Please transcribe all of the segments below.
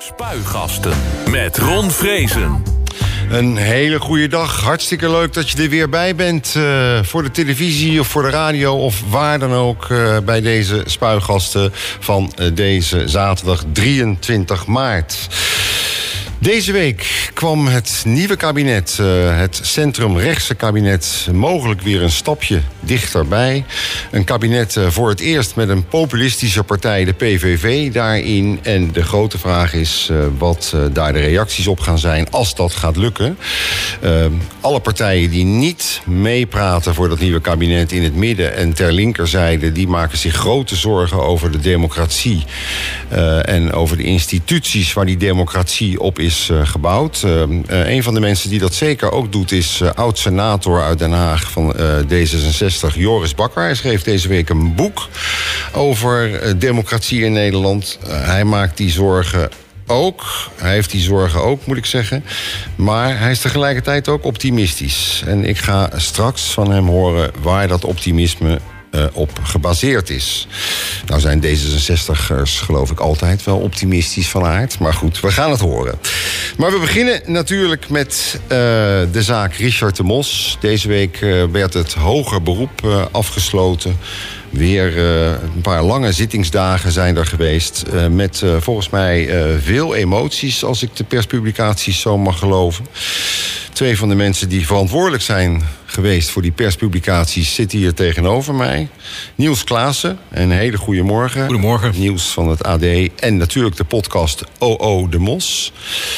Spuigasten met Ron Vrezen. Een hele goede dag. Hartstikke leuk dat je er weer bij bent. Voor de televisie of voor de radio of waar dan ook. Bij deze spuigasten van deze zaterdag 23 maart. Deze week kwam het nieuwe kabinet, het centrumrechtse kabinet, mogelijk weer een stapje dichterbij. Een kabinet voor het eerst met een populistische partij, de PVV, daarin. En de grote vraag is wat daar de reacties op gaan zijn als dat gaat lukken. Alle partijen die niet meepraten voor dat nieuwe kabinet in het midden en ter linkerzijde, die maken zich grote zorgen over de democratie en over de instituties waar die democratie op is gebouwd. Een van de mensen die dat zeker ook doet is oud-senator uit Den Haag van D66, Joris Bakker. Hij schreef deze week een boek over democratie in Nederland. Hij maakt die zorgen ook. Hij heeft die zorgen ook, moet ik zeggen. Maar hij is tegelijkertijd ook optimistisch. En ik ga straks van hem horen waar dat optimisme op gebaseerd is. Nou zijn D66'ers geloof ik altijd wel optimistisch van aard. Maar goed, we gaan het horen. Maar we beginnen natuurlijk met de zaak Richard de Mos. Deze week werd het hoger beroep afgesloten. Weer een paar lange zittingsdagen zijn er geweest. Met volgens mij veel emoties, als ik de perspublicaties zo mag geloven. Twee van de mensen die verantwoordelijk zijn geweest voor die perspublicaties zitten hier tegenover mij. Niels Klaassen, een hele goede morgen. Goedemorgen. Niels van het AD en natuurlijk de podcast OO de Mos.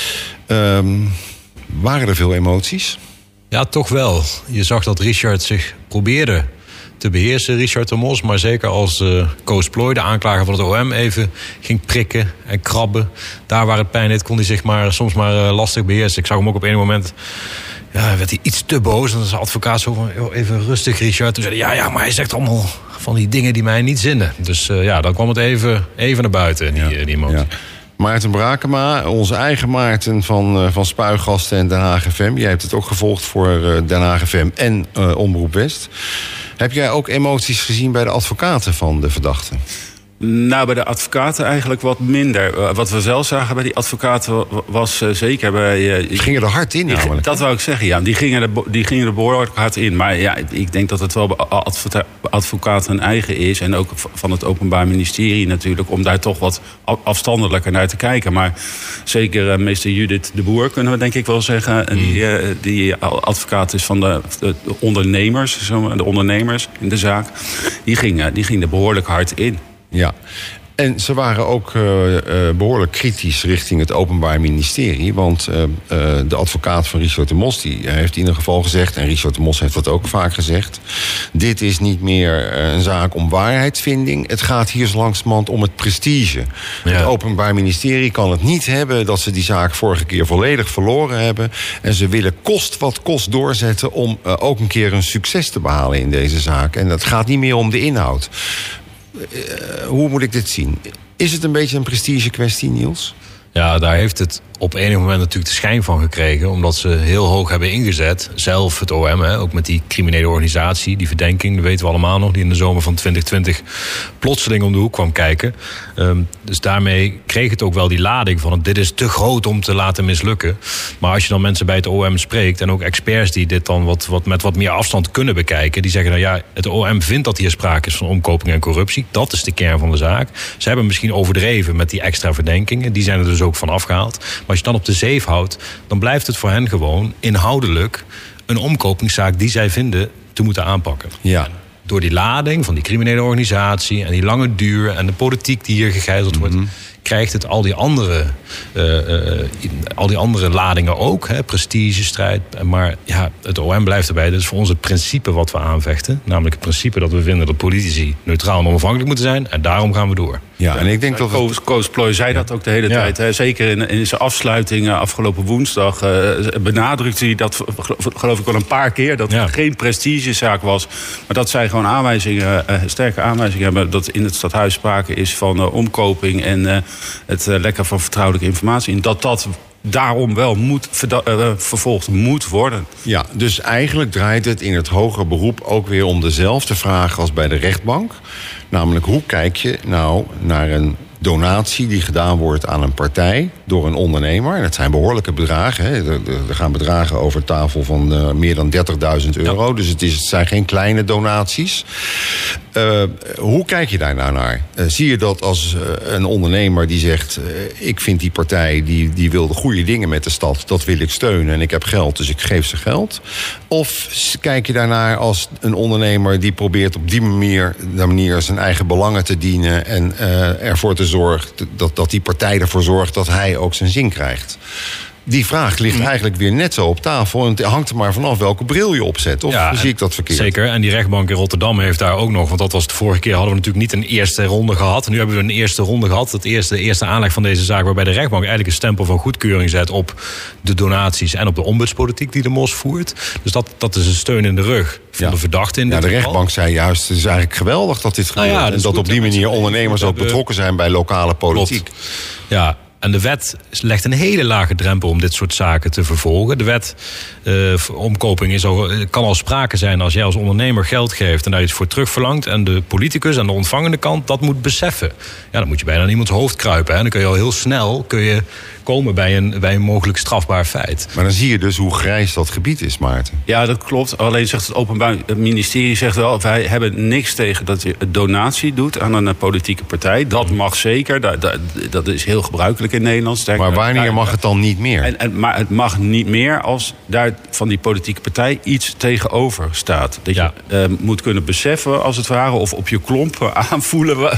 Waren er veel emoties? Ja, toch wel. Je zag dat Richard zich probeerde te beheersen, Richard de Mos. Maar zeker als Koos Ploy, de aanklager van het OM, even ging prikken en krabben. Daar waar het pijn deed, kon hij zich soms maar lastig beheersen. Ik zag hem ook op een moment, werd hij iets te boos. En dan zei de advocaat zo van, even rustig Richard. Toen zei hij, ja, maar hij zegt allemaal van die dingen die mij niet zinnen. Dus dan kwam het even naar buiten, die emotie. Ja. Maarten Brakema, onze eigen Maarten van Spuigasten en Den Haag FM. Jij hebt het ook gevolgd voor Den Haag FM en Omroep West. Heb jij ook emoties gezien bij de advocaten van de verdachten? Nou, bij de advocaten eigenlijk wat minder. Wat we zelf zagen bij die advocaten was zeker bij... Ze gingen er hard in namelijk. Dat wou ik zeggen, ja. Die gingen er behoorlijk hard in. Maar ja, ik denk dat het wel bij advocaten eigen is. En ook van het Openbaar Ministerie natuurlijk. Om daar toch wat afstandelijker naar te kijken. Maar zeker meester Judith de Boer, kunnen we denk ik wel zeggen. Die advocaat is van de ondernemers. De ondernemers in de zaak. Die gingen er behoorlijk hard in. Ja, en ze waren ook behoorlijk kritisch richting het Openbaar Ministerie. Want de advocaat van Richard de Mos die heeft in ieder geval gezegd, en Richard de Mos heeft dat ook vaak gezegd, dit is niet meer een zaak om waarheidsvinding. Het gaat hier zo langzamerhand om het prestige. Ja. Het Openbaar Ministerie kan het niet hebben dat ze die zaak vorige keer volledig verloren hebben. En ze willen kost wat kost doorzetten om ook een keer een succes te behalen in deze zaak. En dat gaat niet meer om de inhoud. Hoe moet ik dit zien? Is het een beetje een prestige kwestie, Niels? Ja, daar heeft het op enig moment natuurlijk de schijn van gekregen. Omdat ze heel hoog hebben ingezet. Zelf het OM, ook met die criminele organisatie. Die verdenking, dat weten we allemaal nog. Die in de zomer van 2020 plotseling om de hoek kwam kijken. Dus daarmee kreeg het ook wel die lading van dit is te groot om te laten mislukken. Maar als je dan mensen bij het OM spreekt. En ook experts die dit dan met wat meer afstand kunnen bekijken. Die zeggen dan ja, het OM vindt dat hier sprake is van omkoping en corruptie. Dat is de kern van de zaak. Ze hebben misschien overdreven met die extra verdenkingen. Die zijn er dus ook van afgehaald. Maar als je dan op de zeef houdt, dan blijft het voor hen gewoon inhoudelijk een omkopingszaak die zij vinden te moeten aanpakken. Ja. Door die lading van die criminele organisatie en die lange duur en de politiek die hier gegijzeld wordt, krijgt het al die andere ladingen ook. Prestige, strijd. Maar ja, het OM blijft erbij. Dat is voor ons het principe wat we aanvechten. Namelijk het principe dat we vinden dat politici neutraal en onafhankelijk moeten zijn. En daarom gaan we door. Ja, en ik denk dat Koos Ploy zei dat ook de hele tijd. Hè. Zeker in zijn afsluiting afgelopen woensdag benadrukte hij dat, geloof ik wel een paar keer, dat het geen prestigezaak was. Maar dat zij gewoon sterke aanwijzingen hebben dat in het stadhuis sprake is van omkoping en het lekken van vertrouwelijke informatie. En dat daarom wel vervolgd moet worden. Ja, dus eigenlijk draait het in het hoger beroep ook weer om dezelfde vraag als bij de rechtbank. Namelijk, hoe kijk je nou naar een donatie die gedaan wordt aan een partij door een ondernemer. En dat zijn behoorlijke bedragen. Hè. Er gaan bedragen over tafel van meer dan €30.000. Ja. Dus het zijn geen kleine donaties. Hoe kijk je daar nou naar? Zie je dat als een ondernemer die zegt... ik vind die partij, die wil de goede dingen met de stad... dat wil ik steunen en ik heb geld, dus ik geef ze geld? Of kijk je daarnaar als een ondernemer... die probeert op die manier zijn eigen belangen te dienen... en ervoor te zorgen dat die partij ervoor zorgt... dat hij ook zijn zin krijgt? Die vraag ligt eigenlijk weer net zo op tafel. En het hangt er maar vanaf welke bril je opzet. Of zie ik dat verkeerd? Zeker. En die rechtbank in Rotterdam heeft daar ook nog... want dat was de vorige keer hadden we natuurlijk niet een eerste ronde gehad. Nu hebben we een eerste ronde gehad. Het eerste aanleg van deze zaak... waarbij de rechtbank eigenlijk een stempel van goedkeuring zet... op de donaties en op de ombudspolitiek die de MOS voert. Dus dat is een steun in de rug van de verdachte in dit geval. De rechtbank zei juist, het is eigenlijk geweldig dat dit gebeurt. En dat op die manier ondernemers ook betrokken zijn bij lokale politiek. Klopt. Ja. En de wet legt een hele lage drempel om dit soort zaken te vervolgen. De wet omkoping kan al sprake zijn als jij als ondernemer geld geeft... en daar iets voor terugverlangt. En de politicus aan de ontvangende kant dat moet beseffen. Ja, dan moet je bijna in iemands hoofd kruipen. Hè. Dan kun je al heel snel komen bij een mogelijk strafbaar feit. Maar dan zie je dus hoe grijs dat gebied is, Maarten. Ja, dat klopt. Alleen zegt het Openbaar Ministerie zegt wel... wij hebben niks tegen dat je donatie doet aan een politieke partij. Dat mag zeker. Dat is heel gebruikelijk in Nederland. Maar wanneer mag het dan niet meer? Maar het mag niet meer als daar van die politieke partij iets tegenover staat. Dat je moet kunnen beseffen, als het ware... of op je klompen aanvoelen,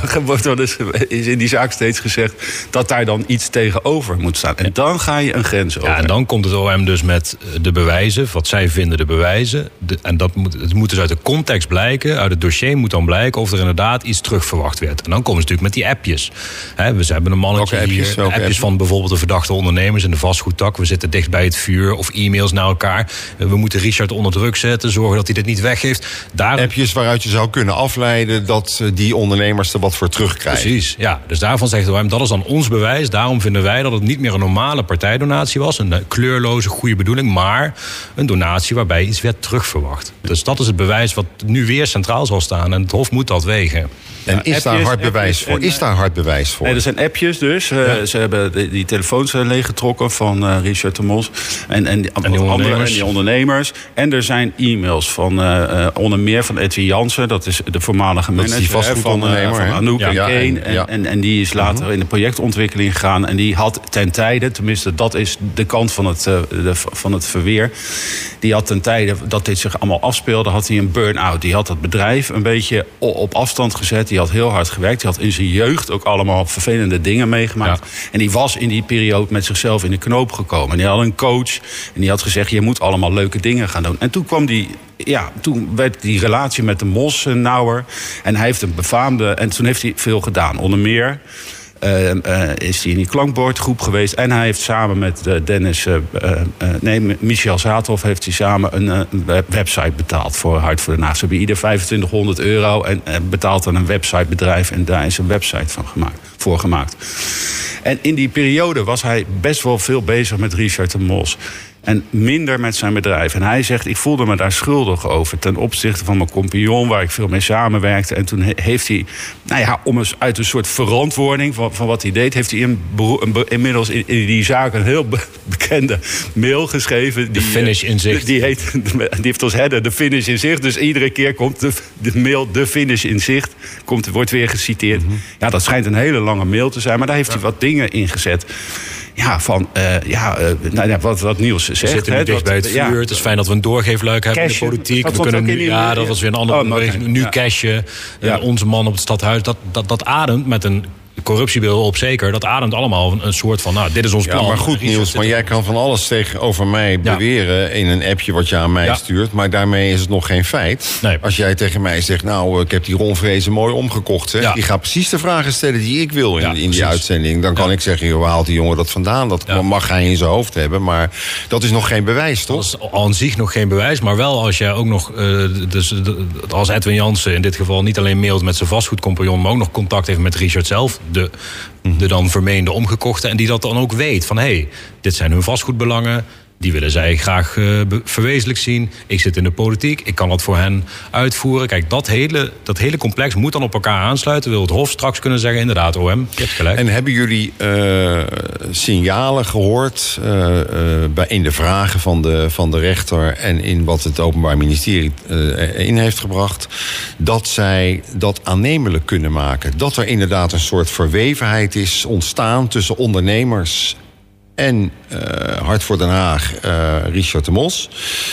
is in die zaak steeds gezegd... dat daar dan iets tegenover moet staan. En dan ga je een grens over. Ja, en dan komt het OM dus met de bewijzen, wat zij vinden de bewijzen. Het moet dus uit de context blijken, uit het dossier moet dan blijken... of er inderdaad iets terugverwacht werd. En dan komen ze natuurlijk met die appjes. We hebben een mannetje hier, appjes van bijvoorbeeld de verdachte ondernemers... in de vastgoedtak, we zitten dicht bij het vuur... of e-mails naar elkaar. We moeten Richard onder druk zetten, zorgen dat hij dit niet weggeeft. Appjes waaruit je zou kunnen afleiden... dat die ondernemers er wat voor terugkrijgen. Precies, ja. Dus daarvan zegt de OM, dat is dan ons bewijs. Daarom vinden wij dat het niet meer een normale partijdonatie was. Een kleurloze, goede bedoeling. Maar een donatie waarbij iets werd terugverwacht. Dus dat is het bewijs wat nu weer centraal zal staan. En het Hof moet dat wegen. En is daar hard bewijs voor? Is daar hard bewijs voor? Nee, er zijn appjes dus. Ze hebben die telefoons leeggetrokken van Richard de Mos. En die ondernemers. En er zijn e-mails van onder meer van Edwin Jansen. Dat is de voormalige manager van Anouk en Kane. En die is later in de projectontwikkeling gegaan. En die had ten tijde, tenminste dat is de kant van het verweer. Die had ten tijde dat dit zich allemaal afspeelde, had hij een burn-out. Die had dat bedrijf een beetje op afstand gezet. Die had heel hard gewerkt. Die had in zijn jeugd ook allemaal vervelende dingen meegemaakt. Ja. En die was in die periode met zichzelf in de knoop gekomen. En die had een coach. En die had gezegd, je moet allemaal leuke dingen gaan doen. En toen kwam toen werd die relatie met de Mos nauwer. En hij heeft een befaamde... En toen heeft hij veel gedaan. Onder meer is hij in die klankbordgroep geweest. En hij heeft samen met Michel Zaathoff heeft hij samen een website betaald voor Hart voor Den Haag. Ze hebben ieder €2500 en betaalt aan een websitebedrijf. En daar is een website voor gemaakt. En in die periode was hij best wel veel bezig met Richard de Mos. En minder met zijn bedrijf. En hij zegt, ik voelde me daar schuldig over... ten opzichte van mijn compagnon, waar ik veel mee samenwerkte. En toen heeft hij, om eens uit een soort verantwoording van wat hij deed... heeft hij inmiddels in die zaak een heel bekende mail geschreven. De finish in zicht. Die heeft als header de finish in zicht. Dus iedere keer komt de mail, de finish in zicht... wordt weer geciteerd. Mm-hmm. Ja, dat schijnt een hele lange mail te zijn... maar daar heeft hij wat dingen in gezet... wat Niels zegt. We zitten nu dicht bij het vuur. Het is fijn dat we een doorgeefluik hebben in de politiek. We kunnen nu, dat was weer een andere beweging. Nu cashen. Onze man op het stadhuis. Dat ademt met een corruptiebeeld op zeker. Dat ademt allemaal een soort van, dit is ons plan. Ja, maar goed, Niels, maar jij kan van alles tegenover mij beweren... in een appje wat je aan mij stuurt. Maar daarmee is het nog geen feit. Nee. Als jij tegen mij zegt, ik heb die Ron Vrezen mooi omgekocht. Zeg. Ja. Die gaat precies de vragen stellen die ik wil in die uitzending. Dan kan ik zeggen, waar haalt die jongen dat vandaan? Dat mag hij in zijn hoofd hebben. Maar dat is nog geen bewijs, toch? Dat is aan zich nog geen bewijs. Maar wel als jij ook nog, als Edwin Jansen in dit geval... niet alleen mailt met zijn vastgoedcompagnon... maar ook nog contact heeft met Richard zelf... de dan vermeende omgekochte... en die dat dan ook weet van, dit zijn hun vastgoedbelangen... Die willen zij graag verwezenlijk zien. Ik zit in de politiek, ik kan dat voor hen uitvoeren. Kijk, dat hele complex moet dan op elkaar aansluiten. Wil het Hof straks kunnen zeggen, inderdaad, OM, je hebt gelijk. En hebben jullie signalen gehoord in de vragen van de rechter en in wat het Openbaar Ministerie in heeft gebracht, dat zij dat aannemelijk kunnen maken? Dat er inderdaad een soort verwevenheid is ontstaan tussen ondernemers en Hart voor Den Haag, Richard de Mos,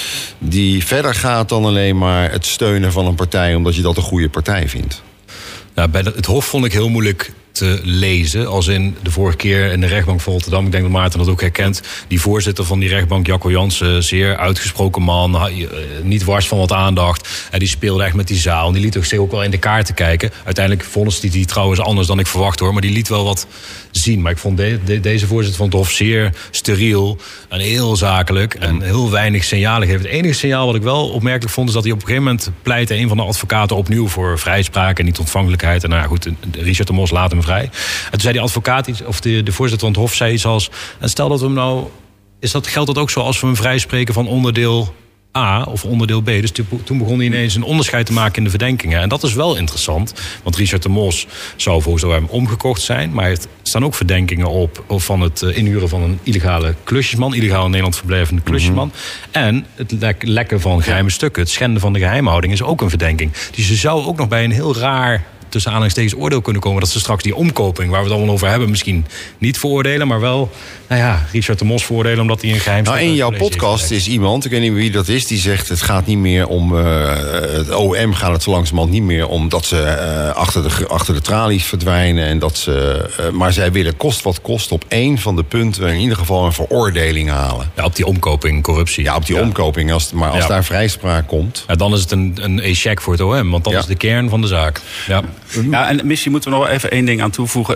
die verder gaat dan alleen maar het steunen van een partij omdat je dat een goede partij vindt? Nou, bij het Hof vond ik heel moeilijk te lezen. Als in de vorige keer in de rechtbank van Rotterdam, ik denk dat Maarten dat ook herkent, die voorzitter van die rechtbank, Jacco Jansen, zeer uitgesproken man, niet wars van wat aandacht. Die speelde echt met die zaal. En die liet zich ook wel in de kaarten kijken. Uiteindelijk vond die trouwens anders dan ik verwacht hoor, maar die liet wel wat zien. Maar ik vond deze voorzitter van het Hof zeer steriel en heel zakelijk en heel weinig signalen geven. Het enige signaal wat ik wel opmerkelijk vond is dat hij op een gegeven moment pleitte een van de advocaten opnieuw voor vrijspraak en niet ontvankelijkheid. En nou ja, goed, Richard de Mos laat hem vrij. En toen zei die advocaat iets, of de voorzitter van het Hof zei iets als, en stel dat we hem nou, geldt dat ook zo als we hem vrijspreken van onderdeel A of onderdeel B. Dus toen begon hij ineens een onderscheid te maken in de verdenkingen. En dat is wel interessant, want Richard de Mos zou volgens hem omgekocht zijn, maar er staan ook verdenkingen op van het inhuren van een illegale klusjesman, illegaal in Nederland verblijvende klusjesman. En het lekken van geheime stukken, het schenden van de geheimhouding is ook een verdenking. Dus je zou ook nog bij een heel raar, tussen aanhalingstekens, oordeel kunnen komen dat ze straks die omkoping, waar we het allemaal over hebben, misschien niet veroordelen, maar wel, Richard de Mos veroordelen omdat hij een geheim. Nou, in jouw podcast is iemand, ik weet niet wie dat is, die zegt het gaat niet meer om het OM gaat het zo langzamerhand niet meer om dat ze achter de tralies verdwijnen en dat ze, maar zij willen kost wat kost op één van de punten in ieder geval een veroordeling halen. Ja, op die omkoping, corruptie. Ja, op die omkoping. Als daar vrijspraak komt, ja, dan is het een échec voor het OM, want dat is de kern van de zaak. Ja. Ja, en misschien moeten we nog wel even één ding aan toevoegen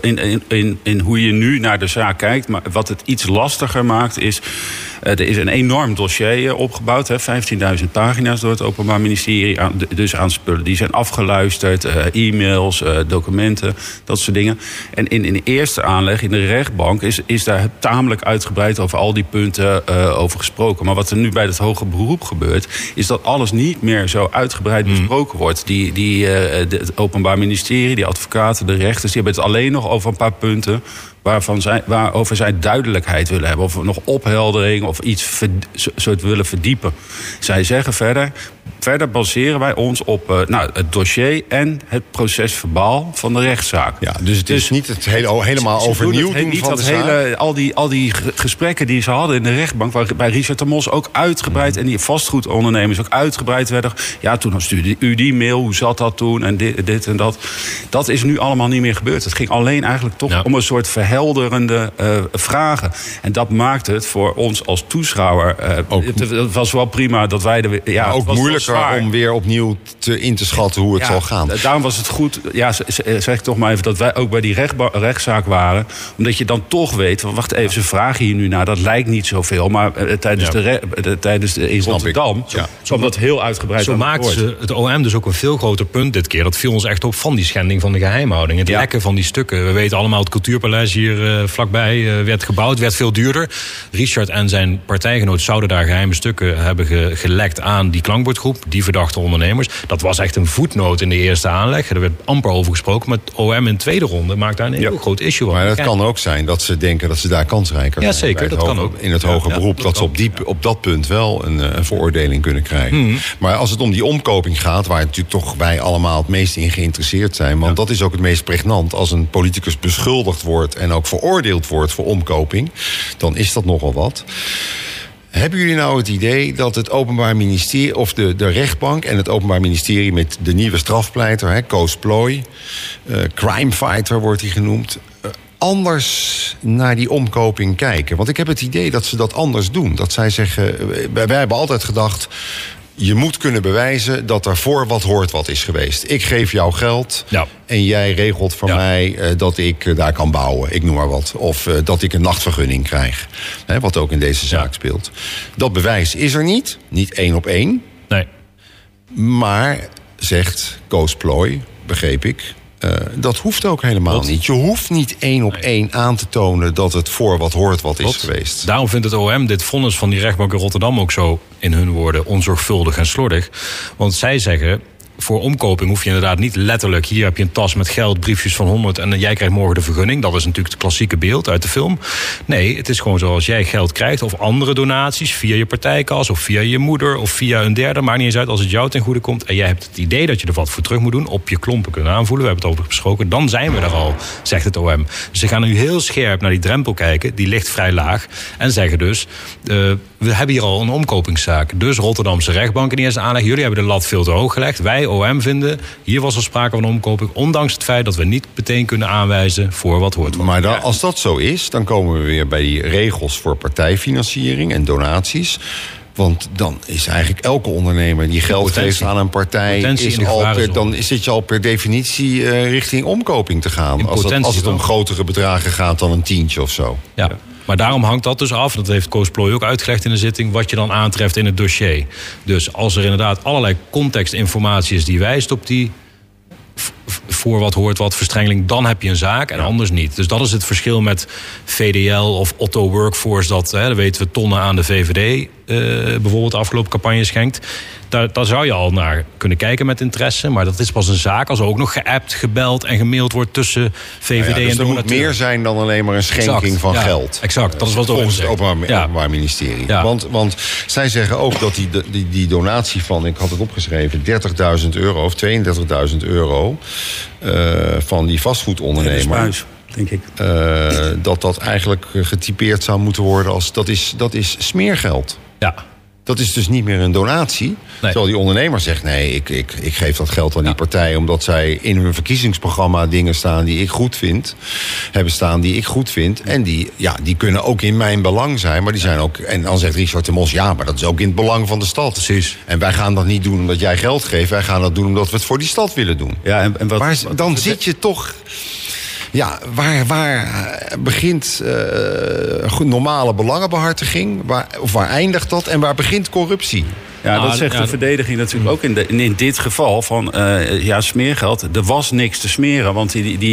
in hoe je nu naar de zaak kijkt. Maar wat het iets lastiger maakt is, er is een enorm dossier opgebouwd. 15.000 pagina's door het Openbaar Ministerie. Dus aan spullen. Die zijn afgeluisterd, e-mails, documenten, dat soort dingen. En in de eerste aanleg, in de rechtbank, is daar tamelijk uitgebreid over al die punten over gesproken. Maar wat er nu bij het hoger beroep gebeurt, is dat alles niet meer zo uitgebreid besproken wordt. Het Openbaar Ministerie, die advocaten, de rechters, die hebben het alleen nog over een paar punten waarover zij duidelijkheid willen hebben. Of nog opheldering of iets soort willen verdiepen. Zij zeggen verder baseren wij ons op het dossier en het procesverbaal van de rechtszaak. Ja, dus het is niet het helemaal overnieuw doen van de zaak. Al die gesprekken die ze hadden in de rechtbank, waarbij Richard de Mos ook uitgebreid en die vastgoedondernemers ook uitgebreid werden. Ja, toen stuurde u die mail, hoe zat dat toen en dit en dat. Dat is nu allemaal niet meer gebeurd. Het ging alleen eigenlijk toch om een soort verhelderende vragen. En dat maakt het voor ons als toeschouwer. Het was wel prima dat wij maar ook moeilijker om weer opnieuw in te schatten hoe het zal gaan. Daarom was het goed, zeg ik toch maar even, dat wij ook bij die rechtszaak waren. Omdat je dan toch weet, wacht even, ze vragen hier nu naar, dat lijkt niet zoveel. Maar tijdens in Rotterdam kwam dat heel uitgebreid. Zo maakten ze het OM dus ook een veel groter punt dit keer. Dat viel ons echt op van die schending van de geheimhouding. Het lekken van die stukken. We weten allemaal, het Cultuurpaleis hier vlakbij werd gebouwd, werd veel duurder. Richard en zijn partijgenoot zouden daar geheime stukken hebben gelekt aan die klankbordgroep, die verdachte ondernemers. Dat was echt een voetnoot in de eerste aanleg. Er werd amper over gesproken, maar het OM in de tweede ronde maakt daar een heel groot issue van. Maar het kan ook zijn dat ze denken dat ze daar kansrijker zijn. Ja, zeker, dat kan ook. In het hoger beroep, dat ze op dat punt wel een veroordeling kunnen krijgen. Maar als het om die omkoping gaat, waar natuurlijk toch wij allemaal het meest in geïnteresseerd zijn, want dat is ook het meest pregnant. Als een politicus beschuldigd wordt en ook veroordeeld wordt voor omkoping, dan is dat nogal wat. Hebben jullie nou het idee dat het Openbaar Ministerie, of de rechtbank en het Openbaar Ministerie met de nieuwe strafpleiter, Koos Plooij, crimefighter wordt hij genoemd, anders naar die omkoping kijken? Want ik heb het idee dat ze dat anders doen. Dat zij zeggen, wij hebben altijd gedacht, je moet kunnen bewijzen dat er voor wat hoort wat is geweest. Ik geef jou geld en jij regelt voor mij dat ik daar kan bouwen. Ik noem maar wat. Of dat ik een nachtvergunning krijg. Wat ook in deze zaak speelt. Dat bewijs is er niet. Niet 1 op 1. Nee. Maar, zegt Koos Plooij, begreep ik, Dat hoeft ook helemaal niet. Je hoeft niet 1 op 1 aan te tonen dat het voor wat hoort wat is geweest. Daarom vindt het OM dit vonnis van die rechtbank in Rotterdam ook zo, in hun woorden, onzorgvuldig en slordig. Want zij zeggen, voor omkoping hoef je inderdaad niet letterlijk, hier heb je een tas met geld, briefjes van 100 en jij krijgt morgen de vergunning. Dat is natuurlijk het klassieke beeld uit de film. Nee, het is gewoon zoals jij geld krijgt of andere donaties via je partijkas of via je moeder of via een derde. Maakt niet eens uit, als het jou ten goede komt en jij hebt het idee dat je er wat voor terug moet doen, op je klompen kunnen aanvoelen, we hebben het over besproken, dan zijn we er al, zegt het OM. Dus ze gaan nu heel scherp naar die drempel kijken, die ligt vrij laag en zeggen dus, we hebben hier al een omkopingszaak. Dus Rotterdamse rechtbank in eerste aanleg, jullie hebben de lat veel te hoog gelegd. Wij, OM, vinden, hier was er sprake van omkoping, ondanks het feit dat we niet meteen kunnen aanwijzen voor wat hoort. Maar als dat zo is, dan komen we weer bij die regels voor partijfinanciering en donaties. Want dan is eigenlijk elke ondernemer die geld geeft aan een partij, dan zit je al per definitie richting omkoping te gaan. Als het om grotere bedragen gaat dan een tientje of zo. Ja. Maar daarom hangt dat dus af, dat heeft Koos Plooij ook uitgelegd in de zitting, wat je dan aantreft in het dossier. Dus als er inderdaad allerlei contextinformatie is die wijst op die voor wat hoort wat verstrengeling, dan heb je een zaak en anders niet. Dus dat is het verschil met VDL of Otto Workforce, dat weten we tonnen aan de VVD bijvoorbeeld de afgelopen campagne schenkt. Daar zou je al naar kunnen kijken met interesse. Maar dat is pas een zaak als er ook nog geappt, gebeld en gemaild wordt tussen VVD dus en donateur. Er moet meer zijn dan alleen maar een schenking van geld. Exact, dat is wat volgens het Openbaar Ministerie. Ja. Want zij zeggen ook dat die donatie van, ik had het opgeschreven, €30.000 of €32.000 van die vastgoedondernemer, denk ik. Dat eigenlijk getypeerd zou moeten worden als dat is smeergeld. Ja. Dat is dus niet meer een donatie. Nee. Terwijl die ondernemer zegt, nee, ik geef dat geld aan die partij omdat zij in hun verkiezingsprogramma dingen staan die ik goed vind. Hebben staan die ik goed vind. En die kunnen ook in mijn belang zijn. Maar die zijn ook. En dan zegt Richard de Mos, ja, maar dat is ook in het belang van de stad. Precies. En wij gaan dat niet doen omdat jij geld geeft. Wij gaan dat doen omdat we het voor die stad willen doen. Ja, dan zit je toch. Ja, waar begint normale belangenbehartiging? Waar eindigt dat? En waar begint corruptie? Ja, dat zegt de verdediging natuurlijk ook in dit geval van smeergeld. Er was niks te smeren, want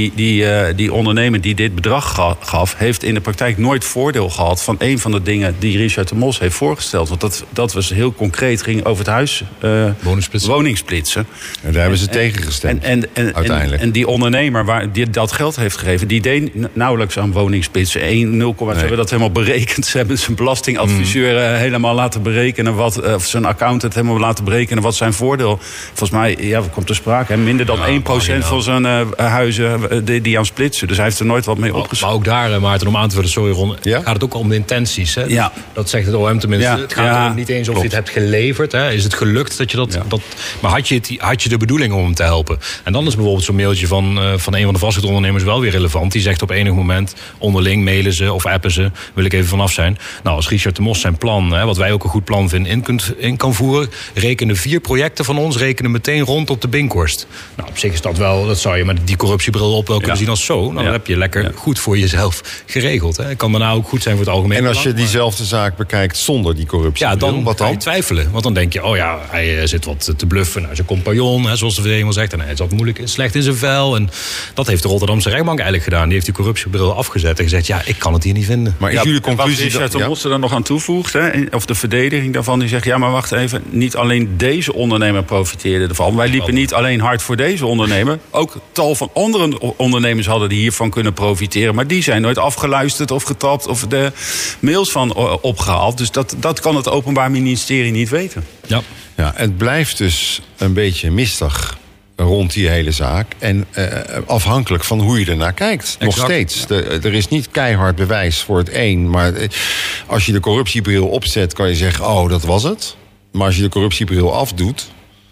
die ondernemer die dit bedrag gaf, heeft in de praktijk nooit voordeel gehad van een van de dingen die Richard de Mos heeft voorgesteld. Want dat was heel concreet, ging over het huis woningsplitsen. En daar hebben ze tegen gestemd, uiteindelijk. En die ondernemer die dat geld heeft gegeven, die deed nauwelijks aan woningsplitsen. 0,0. Ze hebben dat helemaal berekend. Ze hebben zijn belastingadviseur helemaal laten berekenen of zijn accountant helemaal laten berekenen wat zijn voordeel. Volgens mij, komt ter sprake, minder dan 1% van zijn huizen die aan splitsen. Dus hij heeft er nooit wat mee opgeschreven. Maar ook daar, Maarten, om aan te vullen, sorry Ron, gaat het ook om de intenties. Hè? Ja. Dat zegt het OM tenminste. Ja. Het gaat er niet eens of je het hebt geleverd. Hè? Is het gelukt dat je dat... Maar had je de bedoeling om hem te helpen? En dan is bijvoorbeeld zo'n mailtje van een van de vastgoedondernemers wel weer relevant. Die zegt op enig moment, onderling mailen ze of appen ze, wil ik even vanaf zijn. Nou, als Richard de Mos zijn plan, wat wij ook een goed plan vinden, in kan voeren, rekenen 4 projecten van ons meteen rond op de Binkhorst. Nou, op zich is dat wel, dat zou je met die corruptiebril op wel kunnen zien als zo. Nou, dan heb je lekker goed voor jezelf geregeld. Hè. Het kan daarna ook goed zijn voor het algemeen. En als je diezelfde zaak bekijkt zonder die corruptiebril, wat dan? Ga je twijfelen. Want dan denk je, hij zit wat te bluffen naar zijn compagnon, zoals de VVD zegt. En hij zat slecht in zijn vel. En dat heeft de Rotterdamse rechtbank eigenlijk gedaan. Die heeft die corruptiebril afgezet en gezegd, ik kan het hier niet vinden. Maar is jullie conclusie dat Richard de Mos er dan nog aan toevoegt, of de verdediging daarvan, die zegt, maar wacht even, niet alleen deze ondernemer profiteerde ervan. Wij liepen niet alleen hard voor deze ondernemer. Ook tal van andere ondernemers hadden die hiervan kunnen profiteren. Maar die zijn nooit afgeluisterd of getrapt of de mails van opgehaald. Dus dat kan het Openbaar Ministerie niet weten. Ja, het blijft dus een beetje mistig rond die hele zaak. En afhankelijk van hoe je ernaar kijkt. Exact. Nog steeds. Er is niet keihard bewijs voor het een. Maar als je de corruptiebril opzet, kan je zeggen, dat was het. Maar als je de corruptiebril afdoet,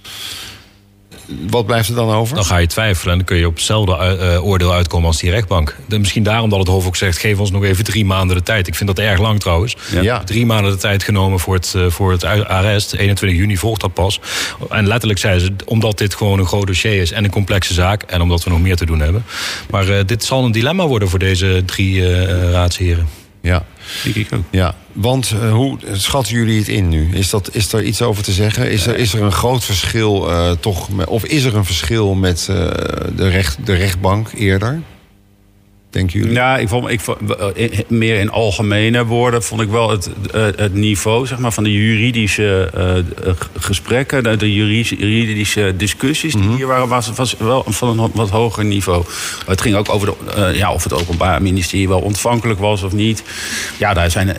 wat blijft er dan over? Dan ga je twijfelen en dan kun je op hetzelfde oordeel uitkomen als die rechtbank. Misschien daarom dat het Hof ook zegt, geef ons nog even 3 maanden de tijd. Ik vind dat erg lang trouwens. Ja. 3 maanden de tijd genomen voor het arrest. 21 juni volgt dat pas. En letterlijk zeiden ze, omdat dit gewoon een groot dossier is en een complexe zaak, en omdat we nog meer te doen hebben. Maar dit zal een dilemma worden voor deze 3 raadsheren. Ja. Denk ik ook. Ja, want hoe schatten jullie het in nu? Is er iets over te zeggen? Is er een groot verschil of is er een verschil met de rechtbank eerder? Denken jullie? Ja, ik vond meer in algemene woorden vond ik wel het niveau, zeg maar, van de juridische gesprekken, de juridische discussies die hier waren, was wel van een wat hoger niveau. Het ging ook over of het Openbaar Ministerie wel ontvankelijk was of niet. Ja, daar zijn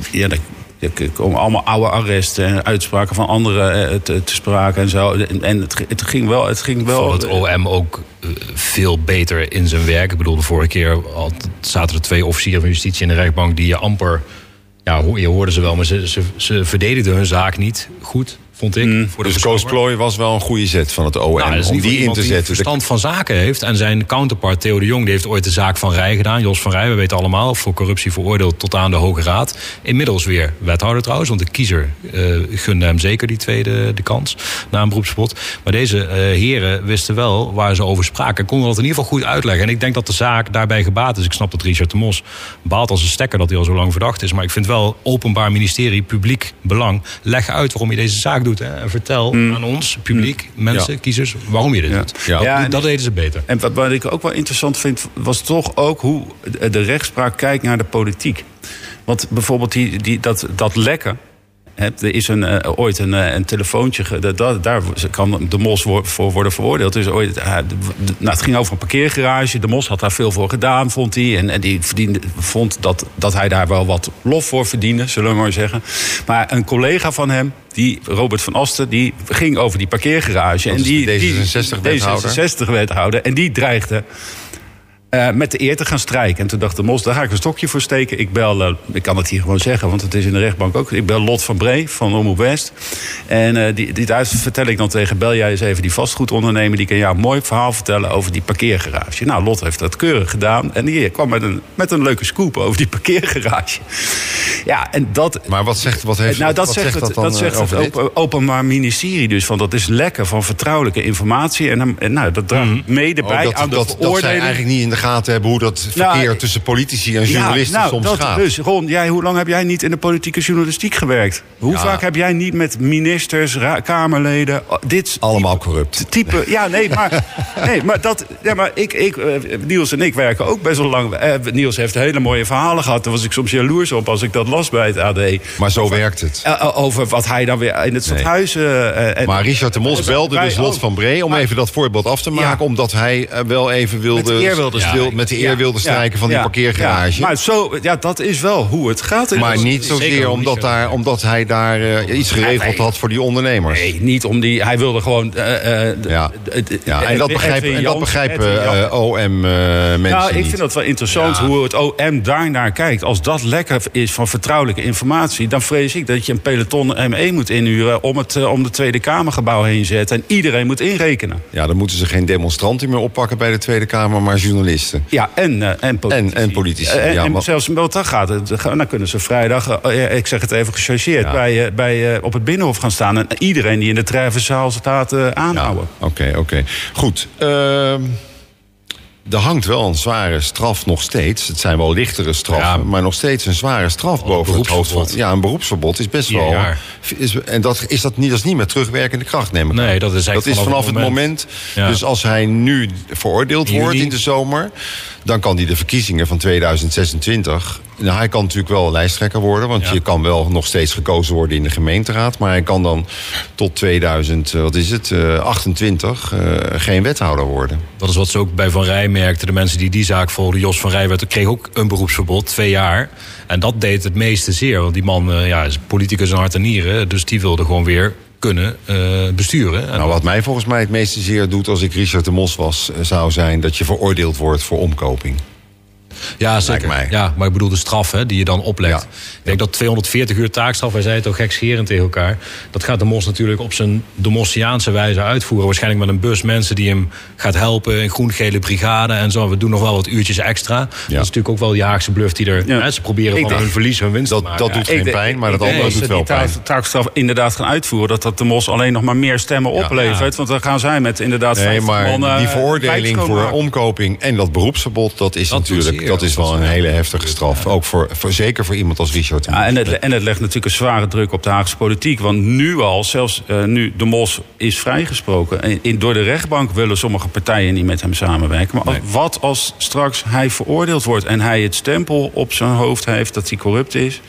er komen allemaal oude arresten en uitspraken van anderen te sprake en zo. En het ging wel. Voor het OM ook veel beter in zijn werk. Ik bedoel, de vorige keer zaten er 2 officieren van justitie in de rechtbank die je amper... Ja, je hoorde ze wel, maar ze verdedigden hun zaak niet goed, vond ik. Dus Koos Plooij was wel een goede zet van het OM om die in te zetten. Die verstand van zaken heeft. En zijn counterpart Theo de Jong die heeft ooit de zaak van Rij gedaan. Jos van Rij, we weten allemaal, voor corruptie veroordeeld tot aan de Hoge Raad. Inmiddels weer wethouder trouwens, want de kiezer gunde hem zeker die tweede de kans na een beroepsverbod. Maar deze heren wisten wel waar ze over spraken. Konden dat in ieder geval goed uitleggen. En ik denk dat de zaak daarbij gebaat is. Ik snap dat Richard de Mos baalt als een stekker dat hij al zo lang verdacht is. Maar ik vind wel, Openbaar Ministerie, publiek belang. Leg uit waarom je deze zaak doet. En vertel aan ons, publiek, mensen, kiezers, waarom je dit doet. Ja, dat deden ze beter. En wat ik ook wel interessant vind, was toch ook hoe de rechtspraak kijkt naar de politiek. Want bijvoorbeeld dat lekken. Er is ooit een telefoontje, daar kan de Mos voor worden veroordeeld. Dus het ging over een parkeergarage. De Mos had daar veel voor gedaan, vond hij. En die vond dat hij daar wel wat lof voor verdiende, zullen we maar zeggen. Maar een collega van hem, Robert van Asten, die ging over die parkeergarage. Dat en die D66-wethouder. En die dreigde met de eer te gaan strijken. En toen dacht de Mos, daar ga ik een stokje voor steken. Ik kan het hier gewoon zeggen, want het is in de rechtbank ook. Ik bel Lot van Bree van Omroep West. En daar vertel ik dan tegen, bel jij eens even die vastgoedondernemer. Die kan jou een mooi verhaal vertellen over die parkeergarage. Nou, Lot heeft dat keurig gedaan. En die kwam met een leuke scoop over die parkeergarage. Ja, en dat... Maar wat zegt het Openbaar Ministerie dus. Van dat is lekken van vertrouwelijke informatie. En dat draagt mede bij aan de veroordeling. Dat zij eigenlijk niet in de gaten hebben hoe dat verkeer tussen politici en journalisten soms gaat. Dus, Ron, hoe lang heb jij niet in de politieke journalistiek gewerkt? Hoe vaak heb jij niet met ministers, Kamerleden... Allemaal corrupt. Niels en ik werken ook best wel lang. Niels heeft hele mooie verhalen gehad. Daar was ik soms jaloers op als ik dat las bij het AD. Maar zo werkt het. Over wat hij dan weer in het stadhuis... maar Richard de Mos belde dus Lot van Bree om even dat voorbeeld af te maken. Omdat hij wel even met de eer wilde strijken van die parkeergarage. Maar dat is wel hoe het gaat. Maar niet zozeer omdat hij daar iets geregeld had voor die ondernemers. Nee, niet om die... Hij wilde gewoon... en dat begrijpen OM-mensen Nou, ik vind dat wel interessant hoe het OM daarnaar kijkt. Als dat lekker is van vertrouwelijke informatie, dan vrees ik dat je een peloton ME moet inhuren om de Tweede Kamergebouw heen zetten. En iedereen moet inrekenen. Ja, dan moeten ze geen demonstranten meer oppakken bij de Tweede Kamer, maar journalisten. Ja, en politici. En politici. En zelfs wat dat gaat, dan kunnen ze vrijdag, ik zeg het even gechargeerd, op het Binnenhof gaan staan. En iedereen die in de Treffenzaal staat aanhouden. Oké. Goed. Er hangt wel een zware straf nog steeds. Het zijn wel lichtere straffen, maar nog steeds een zware straf boven het hoofd van. Ja, een beroepsverbod is best wel. En dat is niet met terugwerkende kracht, neem ik aan. Nee, dat is vanaf het moment. Ja. Dus als hij nu veroordeeld wordt in de zomer, dan kan hij de verkiezingen van 2026. Nou, hij kan natuurlijk wel lijsttrekker worden, want je kan wel nog steeds gekozen worden in de gemeenteraad. Maar hij kan dan tot 2028 geen wethouder worden. Dat is wat ze ook bij Van Rij merkten. De mensen die zaak volgden, Jos van Rij kreeg ook een beroepsverbod, 2 jaar. En dat deed het meeste zeer. Want die man is politicus in hart en nieren. Dus die wilde gewoon weer kunnen besturen. Nou, wat mij volgens mij het meeste zeer doet als ik Richard de Mos was, zou zijn dat je veroordeeld wordt voor omkoping. Ja, zeker. Ja, maar ik bedoel de straf die je dan oplegt. Ik denk dat 240 uur taakstraf, wij zeiden het ook gekscherend tegen elkaar. Dat gaat de Mos natuurlijk op zijn de Mossiaanse wijze uitvoeren. Waarschijnlijk met een bus mensen die hem gaat helpen. Een groen-gele brigade en zo. We doen nog wel wat uurtjes extra. Ja. Dat is natuurlijk ook wel die Haagse bluff die er... ze proberen van hun verlies hun winst te maken. Dat doet geen pijn, maar dat andere doet wel pijn. Als ze die taakstraf inderdaad gaan uitvoeren, dat de Mos alleen nog maar meer stemmen oplevert. Want dan gaan zij met inderdaad 50 man... die veroordeling voor omkoping en dat beroepsverbod, dat is natuurlijk... Dat is wel een hele heftige straf. Ook zeker voor iemand als Richard. Ja, en het legt natuurlijk een zware druk op de Haagse politiek. Want nu al, zelfs nu de Mos is vrijgesproken... door de rechtbank willen sommige partijen niet met hem samenwerken. Maar wat als straks hij veroordeeld wordt... en hij het stempel op zijn hoofd heeft dat hij corrupt is...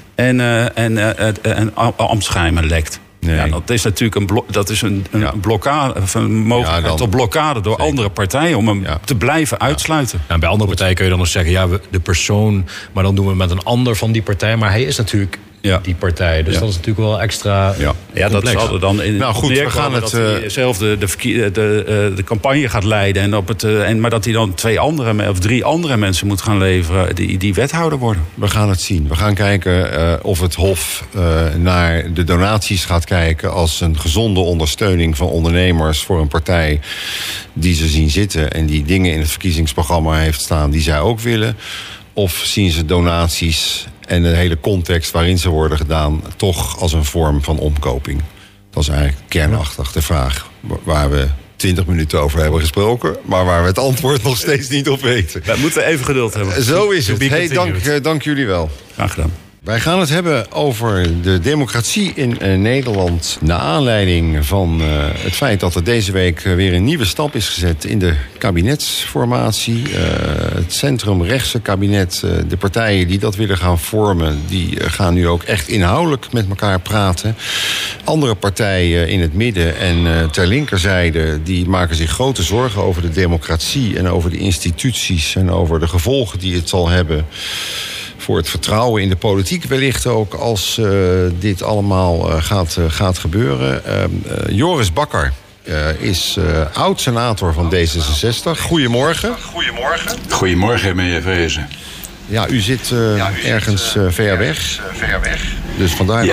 en ambtsgeheimen lekt? Nee. Ja, dat is natuurlijk een blokkade, een mogelijkheid tot blokkade door andere partijen om hem te blijven uitsluiten. Ja, bij andere partijen kun je dan nog zeggen, de persoon, maar dan doen we met een ander van die partij. Maar hij is natuurlijk die partij, dus dat is natuurlijk wel extra dat zal er dan in we gaan het dat hij zelf de campagne gaat leiden maar dat hij dan 2 andere of 3 andere mensen moet gaan leveren die wethouder worden. We gaan het zien. We gaan kijken of het Hof naar de donaties gaat kijken als een gezonde ondersteuning van ondernemers voor een partij die ze zien zitten en die dingen in het verkiezingsprogramma heeft staan die zij ook willen. Of zien ze donaties en de hele context waarin ze worden gedaan toch als een vorm van omkoping? Dat is eigenlijk kernachtig de vraag waar we 20 minuten over hebben gesproken, maar waar we het antwoord nog steeds niet op weten. We moeten even geduld hebben. Zo is het. Hey, dank jullie wel. Graag gedaan. Wij gaan het hebben over de democratie in Nederland. Naar aanleiding van het feit dat er deze week weer een nieuwe stap is gezet in de kabinetsformatie. Het centrumrechtse kabinet, de partijen die dat willen gaan vormen, die gaan nu ook echt inhoudelijk met elkaar praten. Andere partijen in het midden en ter linkerzijde, die maken zich grote zorgen over de democratie en over de instituties en over de gevolgen die het zal hebben voor het vertrouwen in de politiek wellicht ook als dit allemaal gaat gebeuren. Joris Bakker is oud-senator van D66. Goedemorgen. Goedemorgen, meneer Vrezen. Ja, u zit ergens ver weg. Dus vandaar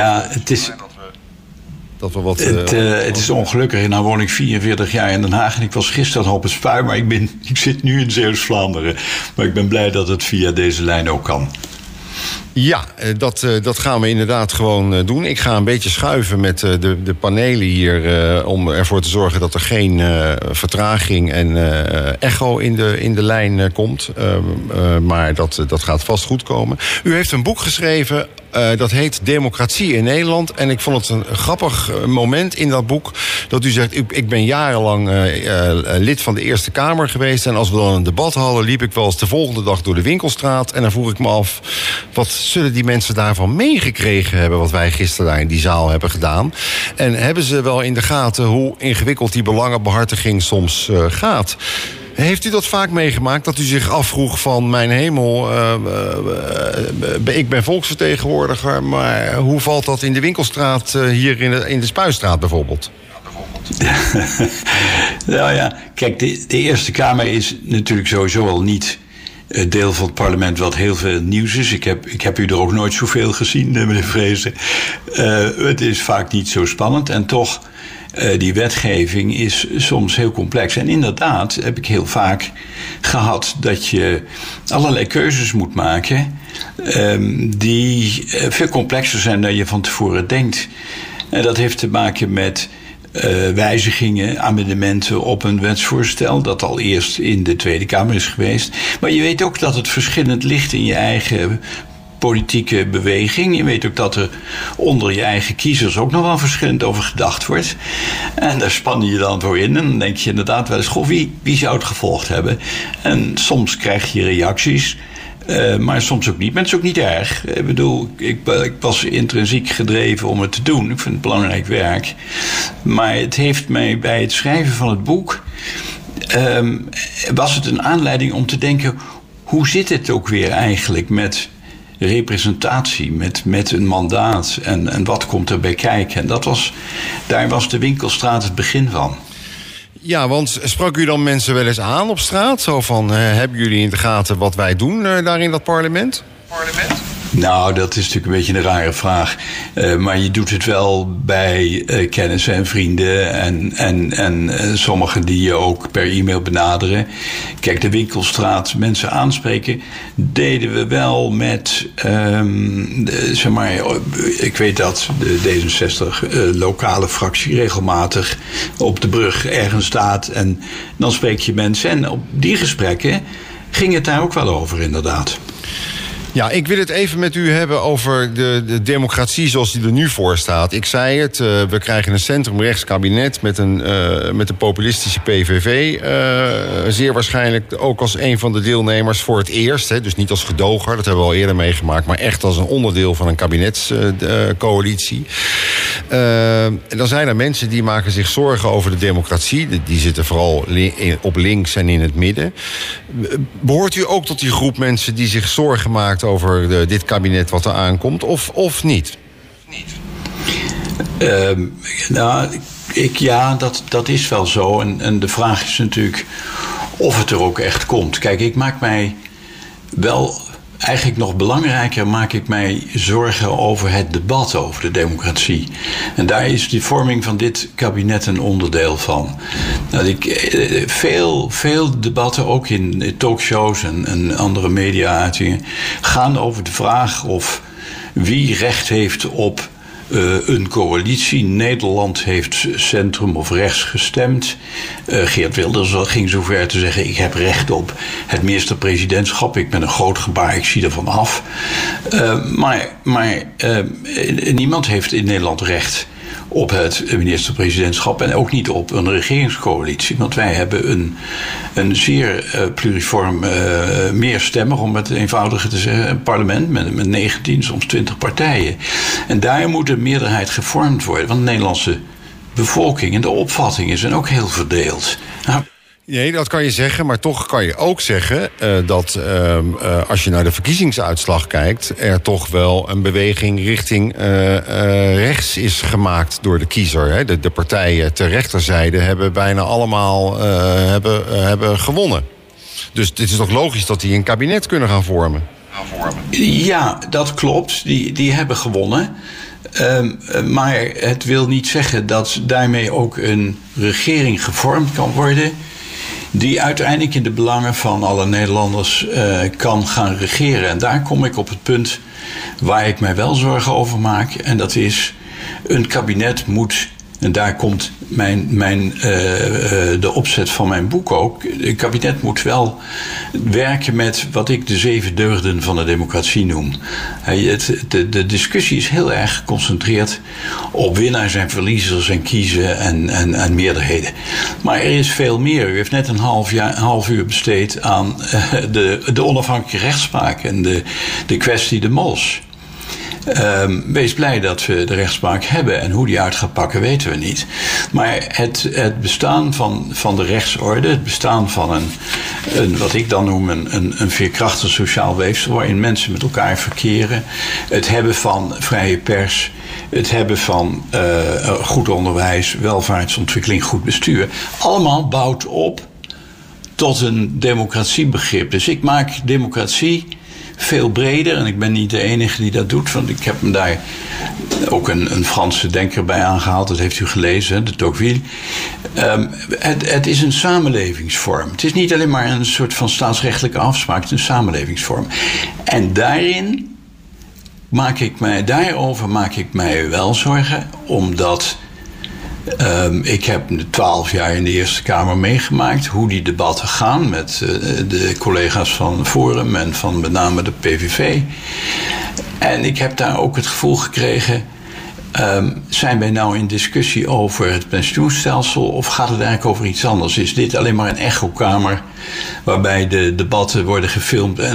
dat we wat... Het is ongelukkig. Nou woon ik 44 jaar in Den Haag en ik was gisteren al op het Spui, maar ik zit nu in Zeeuws-Vlaanderen. Maar ik ben blij dat het via deze lijn ook kan. Ja, dat gaan we inderdaad gewoon doen. Ik ga een beetje schuiven met de panelen hier om ervoor te zorgen dat er geen vertraging en echo in de lijn komt. Maar dat gaat vast goed komen. U heeft een boek geschreven, dat heet Democratie in Nederland. En ik vond het een grappig moment in dat boek dat u zegt, ik ben jarenlang lid van de Eerste Kamer geweest. En als we dan een debat hadden, liep ik wel eens de volgende dag door de Winkelstraat. En dan vroeg ik me af, wat zullen die mensen daarvan meegekregen hebben wat wij gisteren daar in die zaal hebben gedaan? En hebben ze wel in de gaten hoe ingewikkeld die belangenbehartiging soms gaat? Heeft u dat vaak meegemaakt, dat u zich afvroeg van mijn hemel, ik ben volksvertegenwoordiger, maar hoe valt dat in de Winkelstraat hier in de Spuistraat bijvoorbeeld? Nou ja, kijk, de Eerste Kamer is natuurlijk sowieso al niet deel van het parlement wat heel veel nieuws is. Ik heb u er ook nooit zoveel gezien, meneer Vrezen. Het is vaak niet zo spannend en toch, die wetgeving is soms heel complex. En inderdaad heb ik heel vaak gehad dat je allerlei keuzes moet maken die veel complexer zijn dan je van tevoren denkt. En dat heeft te maken met wijzigingen, amendementen op een wetsvoorstel dat al eerst in de Tweede Kamer is geweest. Maar je weet ook dat het verschillend ligt in je eigen politieke beweging. Je weet ook dat er onder je eigen kiezers ook nog wel verschillend over gedacht wordt. En daar span je dan voor in en dan denk je inderdaad wel eens, goh, wie zou het gevolgd hebben? En soms krijg je reacties, maar soms ook niet. Maar het is ook niet erg. Ik bedoel, ik was intrinsiek gedreven om het te doen. Ik vind het belangrijk werk. Maar het heeft mij bij het schrijven van het boek was het een aanleiding om te denken, hoe zit het ook weer eigenlijk met representatie, met een mandaat en wat komt erbij kijken? En daar was de Winkelstraat het begin van. Ja, want sprak u dan mensen wel eens aan op straat? Zo van, hebben jullie in de gaten wat wij doen daar in dat parlement? Nou, dat is natuurlijk een beetje een rare vraag. Maar je doet het wel bij kennissen en vrienden en sommigen die je ook per e-mail benaderen. Kijk, de Winkelstraat, mensen aanspreken, deden we wel met, zeg maar, ik weet dat de D66 lokale fractie regelmatig op de brug ergens staat en dan spreek je mensen. En op die gesprekken ging het daar ook wel over, inderdaad. Ja, ik wil het even met u hebben over de democratie zoals die er nu voor staat. Ik zei het, we krijgen een centrumrechts kabinet met een populistische PVV. Zeer waarschijnlijk ook als een van de deelnemers voor het eerst. Hè, dus niet als gedoger, dat hebben we al eerder meegemaakt, maar echt als een onderdeel van een kabinetscoalitie. En dan zijn er mensen die maken zich zorgen over de democratie. Die zitten vooral op links en in het midden. Behoort u ook tot die groep mensen die zich zorgen maakt over dit kabinet wat er aankomt, of niet? Dat is wel zo. En de vraag is natuurlijk of het er ook echt komt. Kijk, ik maak mij wel, eigenlijk nog belangrijker, maak ik mij zorgen over het debat over de democratie. En daar is de vorming van dit kabinet een onderdeel van. Veel debatten, ook in talkshows en andere media-uitingen, gaan over de vraag of wie recht heeft op een coalitie. Nederland heeft centrum of rechts gestemd. Geert Wilders ging zover te zeggen: ik heb recht op het minister-presidentschap. Ik ben een groot gebaar, ik zie ervan af. Maar niemand heeft in Nederland recht op het minister-presidentschap en ook niet op een regeringscoalitie. Want wij hebben een zeer pluriform meerstemmer, om het eenvoudiger te zeggen, een parlement met 19, soms 20 partijen. En daar moet een meerderheid gevormd worden, want de Nederlandse bevolking en de opvattingen zijn ook heel verdeeld. Nou, nee, dat kan je zeggen, maar toch kan je ook zeggen dat als je naar de verkiezingsuitslag kijkt, er toch wel een beweging richting rechts is gemaakt door de kiezer. Hè. De partijen ter rechterzijde hebben bijna allemaal hebben gewonnen. Dus het is toch logisch dat die een kabinet kunnen gaan vormen? Ja, dat klopt. Die hebben gewonnen. Maar het wil niet zeggen dat daarmee ook een regering gevormd kan worden die uiteindelijk in de belangen van alle Nederlanders kan gaan regeren. En daar kom ik op het punt waar ik mij wel zorgen over maak. En dat is, een kabinet moet, en daar komt de opzet van mijn boek ook. Een kabinet moet wel werken met wat ik de 7 deugden van de democratie noem. De discussie is heel erg geconcentreerd op winnaars en verliezers en kiezen en meerderheden. Maar er is veel meer. U heeft net een half uur besteed aan de onafhankelijke rechtspraak en de kwestie de Mos. Wees blij dat we de rechtspraak hebben en hoe die uit gaat pakken weten we niet. Maar het bestaan van de rechtsorde, het bestaan van een wat ik dan noem een veerkrachtig sociaal weefsel waarin mensen met elkaar verkeren, het hebben van vrije pers, het hebben van goed onderwijs, welvaartsontwikkeling, goed bestuur, allemaal bouwt op tot een democratiebegrip. Dus ik maak democratie veel breder, en ik ben niet de enige die dat doet, want ik heb hem daar ook een Franse denker bij aangehaald, dat heeft u gelezen, de Tocqueville. Het is een samenlevingsvorm. Het is niet alleen maar een soort van staatsrechtelijke afspraak, het is een samenlevingsvorm. En daarover maak ik mij wel zorgen, omdat ik heb 12 jaar in de Eerste Kamer meegemaakt hoe die debatten gaan met de collega's van Forum en van met name de PVV. En ik heb daar ook het gevoel gekregen, zijn wij nou in discussie over het pensioenstelsel of gaat het eigenlijk over iets anders? Is dit alleen maar een echokamer waarbij de debatten worden gefilmd en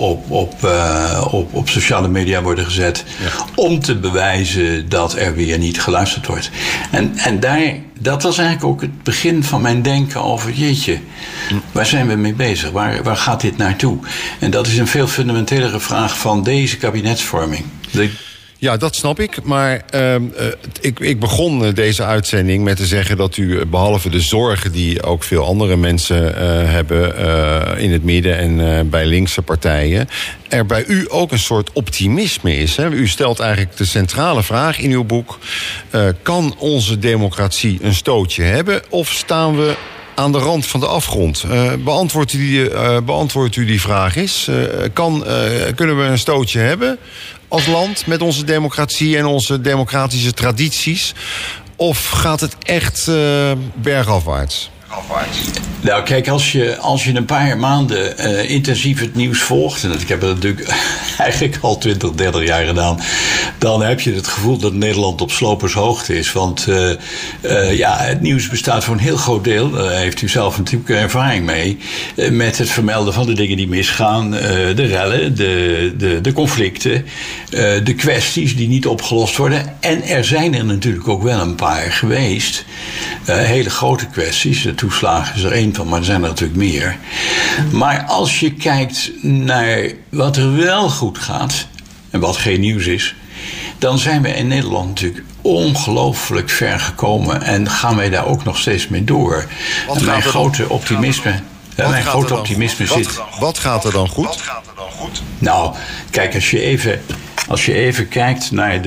op sociale media worden gezet, om te bewijzen dat er weer niet geluisterd wordt? En dat was eigenlijk ook het begin van mijn denken over, jeetje, waar zijn we mee bezig? Waar gaat dit naartoe? En dat is een veel fundamentelere vraag van deze kabinetsvorming. Ja, dat snap ik. Maar ik begon deze uitzending met te zeggen dat u, behalve de zorgen die ook veel andere mensen hebben in het midden en bij linkse partijen, er bij u ook een soort optimisme is. Hè? U stelt eigenlijk de centrale vraag in uw boek: kan onze democratie een stootje hebben of staan we aan de rand van de afgrond? Beantwoordt u die vraag eens. Kunnen we een stootje hebben als land met onze democratie en onze democratische tradities? Of gaat het echt bergafwaarts? Nou, kijk, als je een paar maanden intensief het nieuws volgt, en ik heb het natuurlijk eigenlijk al 20, 30 jaar gedaan, dan heb je het gevoel dat Nederland op slopershoogte is. Want het nieuws bestaat voor een heel groot deel, daar heeft u zelf natuurlijk ervaring mee, met het vermelden van de dingen die misgaan, de rellen, de conflicten, de kwesties die niet opgelost worden. En er zijn er natuurlijk ook wel een paar geweest, hele grote kwesties. De toeslagen is er één van, maar er zijn er natuurlijk meer. Maar als je kijkt naar wat er wel goed gaat en wat geen nieuws is, dan zijn we in Nederland natuurlijk ongelooflijk ver gekomen en gaan wij daar ook nog steeds mee door. En mijn grote optimisme zit. Wat gaat er dan goed? Nou, kijk, als je even kijkt naar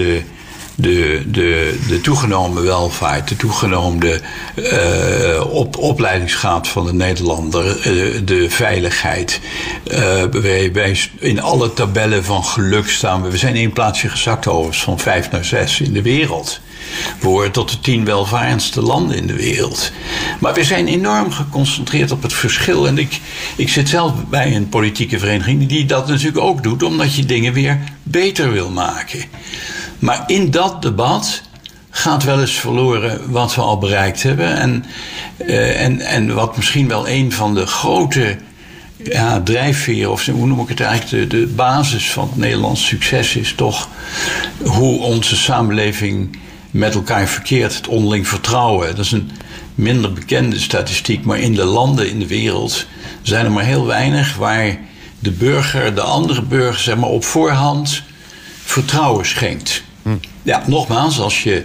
de toegenomen welvaart, de toegenomen opleidingsgraad van de Nederlander, de veiligheid. Wij in alle tabellen van geluk staan we zijn 1 plaatsje gezakt overigens van 5 naar 6 in de wereld. We horen tot de 10 welvarendste landen in de wereld. Maar we zijn enorm geconcentreerd op het verschil. En ik zit zelf bij een politieke vereniging die dat natuurlijk ook doet, omdat je dingen weer beter wil maken. Maar in dat debat gaat wel eens verloren wat we al bereikt hebben. En wat misschien wel een van de grote drijfveren, of hoe noem ik het eigenlijk, de basis van het Nederlands succes is toch hoe onze samenleving met elkaar verkeert. Het onderling vertrouwen. Dat is een minder bekende statistiek, maar in de landen in de wereld zijn er maar heel weinig waar de burger, de andere burger, zeg maar, op voorhand vertrouwen schenkt. Ja, nogmaals, als je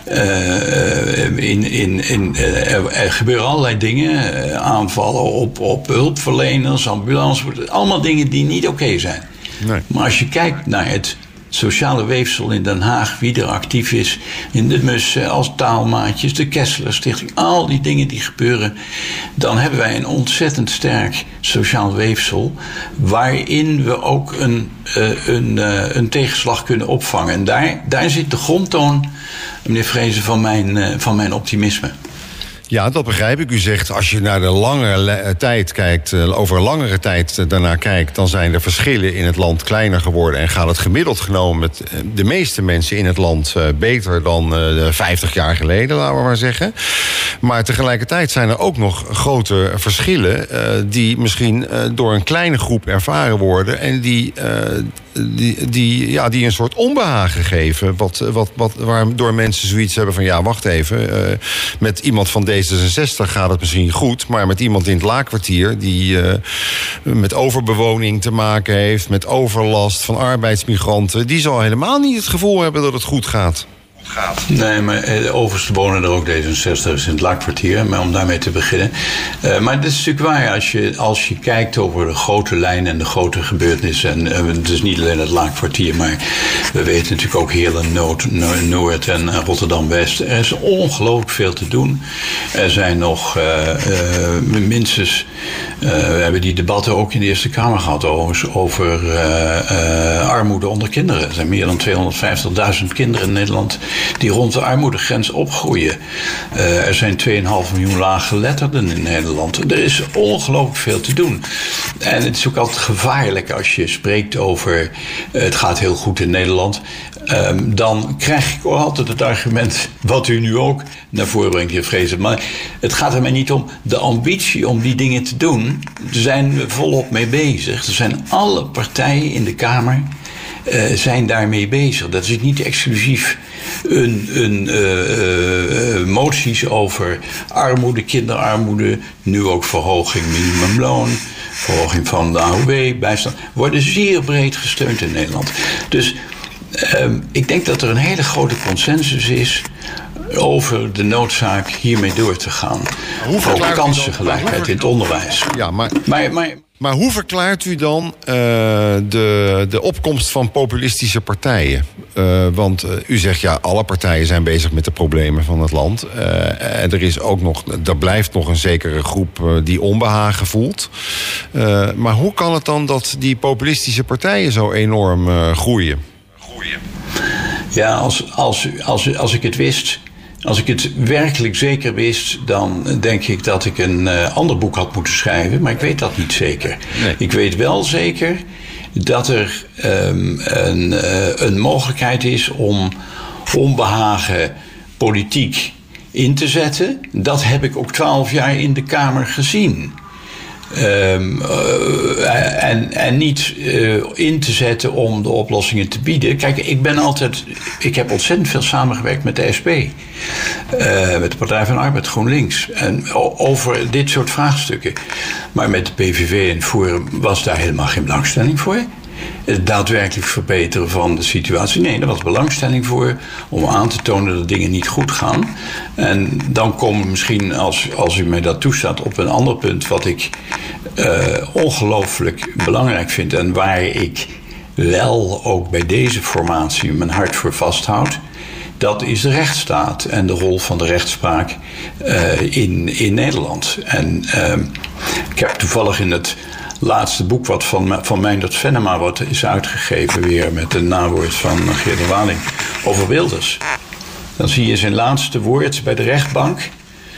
er gebeuren allerlei dingen, aanvallen op hulpverleners, ambulance, allemaal dingen die niet oké zijn. Nee. Maar als je kijkt naar het sociale weefsel in Den Haag, wie er actief is, in de Mussen, als taalmaatjes, de Kessler Stichting, al die dingen die gebeuren, dan hebben wij een ontzettend sterk sociaal weefsel, waarin we ook een tegenslag kunnen opvangen. En daar zit de grondtoon, meneer Vrezen, van mijn optimisme. Ja, dat begrijp ik. U zegt, als je naar de lange tijd kijkt, over een langere tijd daarnaar kijkt, dan zijn de verschillen in het land kleiner geworden en gaat het gemiddeld genomen met de meeste mensen in het land beter dan 50 jaar geleden, laten we maar zeggen. Maar tegelijkertijd zijn er ook nog grote verschillen die misschien door een kleine groep ervaren worden en die een soort onbehagen geven. Waardoor mensen zoiets hebben van, ja, wacht even, met iemand van D66 gaat het misschien goed, maar met iemand in het Laakkwartier die met overbewoning te maken heeft, met overlast van arbeidsmigranten, die zal helemaal niet het gevoel hebben dat het goed gaat. Nee, maar overigens wonen er ook D66'ers in het Laakkwartier, maar om daarmee te beginnen. Maar dat is natuurlijk waar, als je kijkt over de grote lijnen en de grote gebeurtenissen, en het is niet alleen het Laakkwartier, maar we weten natuurlijk ook Heerlen Noord en Rotterdam-West. Er is ongelooflijk veel te doen. Er zijn nog minstens, we hebben die debatten ook in de Eerste Kamer gehad over armoede onder kinderen. Er zijn meer dan 250.000 kinderen in Nederland die rond de armoedegrens opgroeien. Er zijn 2,5 miljoen laaggeletterden in Nederland. Er is ongelooflijk veel te doen. En het is ook altijd gevaarlijk als je spreekt over het gaat heel goed in Nederland. Dan krijg ik altijd het argument wat u nu ook naar voren brengt, heer Vrezen. Maar het gaat er mij niet om de ambitie om die dingen te doen. Daar zijn we volop mee bezig. Er zijn alle partijen in de Kamer zijn daarmee bezig. Dat is niet exclusief moties over armoede, kinderarmoede, nu ook verhoging minimumloon, verhoging van de AOW, bijstand, worden zeer breed gesteund in Nederland. Dus ik denk dat er een hele grote consensus is over de noodzaak hiermee door te gaan. Over kansengelijkheid in het onderwijs. Ja, maar hoe verklaart u dan de opkomst van populistische partijen? Want u zegt, ja, alle partijen zijn bezig met de problemen van het land. En er blijft nog een zekere groep die onbehagen voelt. Maar hoe kan het dan dat die populistische partijen zo enorm groeien? Ja, als ik het wist, Als ik het werkelijk zeker wist, dan denk ik dat ik een ander boek had moeten schrijven. Maar ik weet dat niet zeker. Nee. Ik weet wel zeker dat er een mogelijkheid is om onbehagen politiek in te zetten. Dat heb ik ook 12 jaar in de Kamer gezien. En niet in te zetten om de oplossingen te bieden. Kijk, ik heb ontzettend veel samengewerkt met de SP. Met de Partij van de Arbeid, GroenLinks. En over dit soort vraagstukken. Maar met de PVV en Forum was daar helemaal geen belangstelling voor. Het daadwerkelijk verbeteren van de situatie. Nee, daar was belangstelling voor om aan te tonen dat dingen niet goed gaan. En dan komen we misschien, als u mij dat toestaat, op een ander punt wat ik ongelooflijk belangrijk vind en waar ik wel ook bij deze formatie mijn hart voor vasthoud. Dat is de rechtsstaat en de rol van de rechtspraak in Nederland. En ik heb toevallig in het laatste boek wat van Meindert Venema is uitgegeven weer met een nawoord van Geert de Waling over Wilders. Dan zie je zijn laatste woord bij de rechtbank.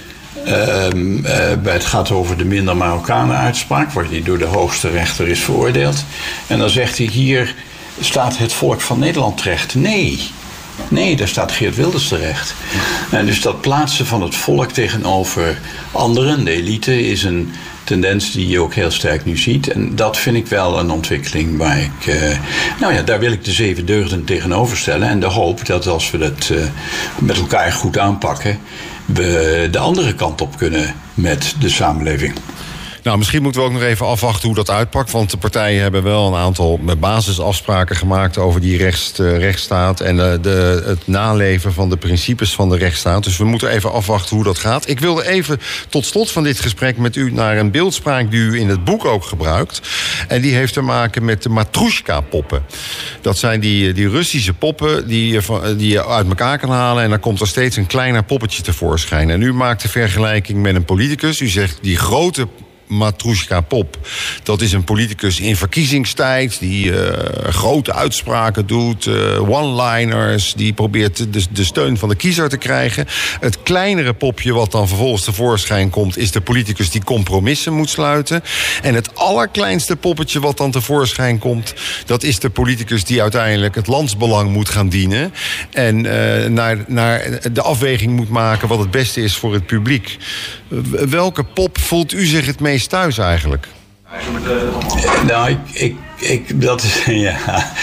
Het gaat over de minder Marokkanen uitspraak, waar hij door de hoogste rechter is veroordeeld. En dan zegt hij: hier staat het volk van Nederland terecht. Nee, daar staat Geert Wilders terecht. En dus dat plaatsen van het volk tegenover anderen, de elite, is een tendens die je ook heel sterk nu ziet. En dat vind ik wel een ontwikkeling waar ik daar wil ik de 7 deugden tegenover stellen. En de hoop dat als we dat met elkaar goed aanpakken, we de andere kant op kunnen met de samenleving. Nou, misschien moeten we ook nog even afwachten hoe dat uitpakt. Want de partijen hebben wel een aantal basisafspraken gemaakt over die rechtsstaat en het naleven van de principes van de rechtsstaat. Dus we moeten even afwachten hoe dat gaat. Ik wilde even tot slot van dit gesprek met u naar een beeldspraak die u in het boek ook gebruikt. En die heeft te maken met de Matroeska-poppen. Dat zijn die Russische poppen die je uit elkaar kan halen. En dan komt er steeds een kleiner poppetje tevoorschijn. En u maakt de vergelijking met een politicus. U zegt die grote Matroeska Pop, dat is een politicus in verkiezingstijd die grote uitspraken doet, one-liners, die probeert de steun van de kiezer te krijgen. Het kleinere popje wat dan vervolgens tevoorschijn komt, is de politicus die compromissen moet sluiten. En het allerkleinste poppetje wat dan tevoorschijn komt, dat is de politicus die uiteindelijk het landsbelang moet gaan dienen en naar de afweging moet maken wat het beste is voor het publiek. Welke pop voelt u zich het meest thuis eigenlijk? Nou, dat is, ja.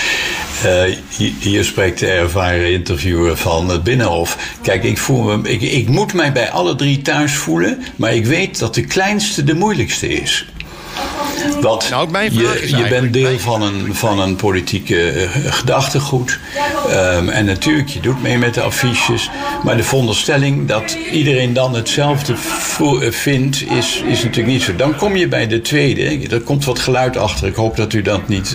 Hier spreekt de ervaren interviewer van het Binnenhof. Kijk, ik moet mij bij alle 3 thuis voelen, maar ik weet dat de kleinste de moeilijkste is. Want je bent deel van een politieke gedachtegoed. En natuurlijk, je doet mee met de affiches. Maar de veronderstelling dat iedereen dan hetzelfde vindt, is natuurlijk niet zo. Dan kom je bij de tweede. Er komt wat geluid achter. Ik hoop dat u dat niet...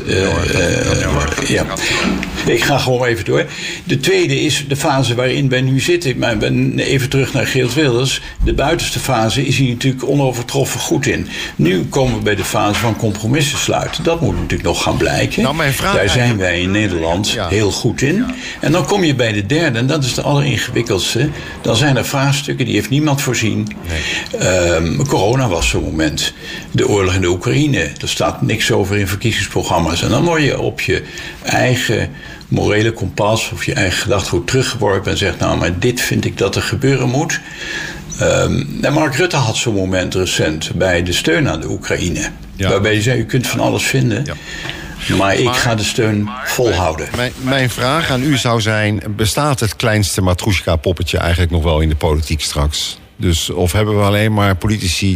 ja. Ik ga gewoon even door. De tweede is de fase waarin wij nu zitten. Maar even terug naar Geert Wilders. De buitenste fase is hij natuurlijk onovertroffen goed in. Nu komen we bij de fase van compromissen sluiten. Dat moet natuurlijk nog gaan blijken. Nou, daar zijn wij in Nederland heel goed in. En dan kom je bij de derde, en dat is de alleringewikkeldste. Dan zijn er vraagstukken, die heeft niemand voorzien. Nee. Corona was zo'n moment. De oorlog in de Oekraïne. Er staat niks over in verkiezingsprogramma's. En dan word je op je eigen morele kompas of je eigen gedachtegoed teruggeworpen en zegt: nou, maar dit vind ik dat er gebeuren moet. En Mark Rutte had zo'n moment recent bij de steun aan de Oekraïne. Ja. Waarbij hij zei: u kunt van alles vinden. Ja. Maar ik ga de steun volhouden. Mijn vraag aan u zou zijn: bestaat het kleinste Matroeska-poppetje eigenlijk nog wel in de politiek straks? Dus, of hebben we alleen maar politici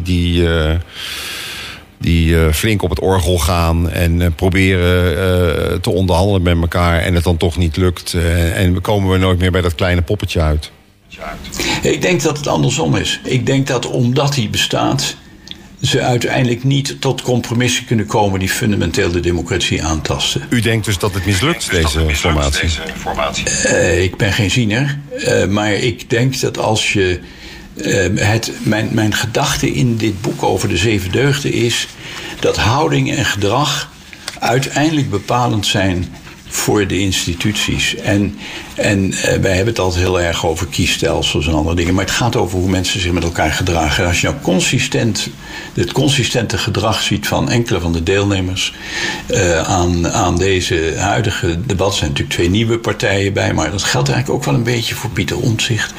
die flink op het orgel gaan en proberen te onderhandelen met elkaar en het dan toch niet lukt? En komen we nooit meer bij dat kleine poppetje uit? Ik denk dat het andersom is. Ik denk dat omdat hij bestaat, ze uiteindelijk niet tot compromissen kunnen komen die fundamenteel de democratie aantasten. U denkt dus dat het mislukt, deze formatie? Ik ben geen ziener, maar ik denk dat als je... Mijn gedachte in dit boek over de 7 deugden is dat houding en gedrag uiteindelijk bepalend zijn voor de instituties. En wij hebben het altijd heel erg over kiesstelsels en andere dingen. Maar het gaat over hoe mensen zich met elkaar gedragen. En als je nou het consistente gedrag ziet van enkele van de deelnemers aan deze huidige debat. Er zijn natuurlijk 2 nieuwe partijen bij, maar dat geldt eigenlijk ook wel een beetje voor Pieter Omtzigt.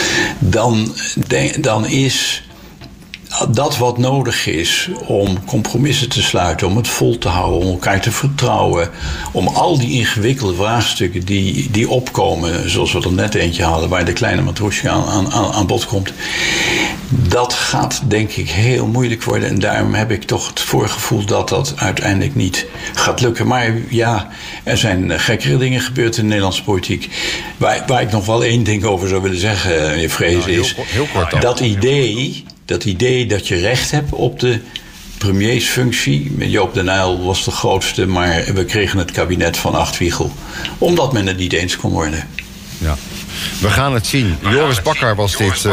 Dan is dat wat nodig is om compromissen te sluiten, om het vol te houden, om elkaar te vertrouwen, om al die ingewikkelde vraagstukken die opkomen, zoals we er net eentje hadden, waar de kleine Matroesja aan bod komt, dat gaat denk ik heel moeilijk worden. En daarom heb ik toch het voorgevoel dat dat uiteindelijk niet gaat lukken. Maar ja, er zijn gekkere dingen gebeurd in de Nederlandse politiek. Waar ik nog wel 1 ding over zou willen zeggen, meneer Vreese, is heel kort dan. dat idee dat je recht hebt op de premiersfunctie. Joop den Uyl was de grootste, maar we kregen het kabinet van Achtwiegel, omdat men het niet eens kon worden. Ja. We gaan het zien. Joris Bakker was dit.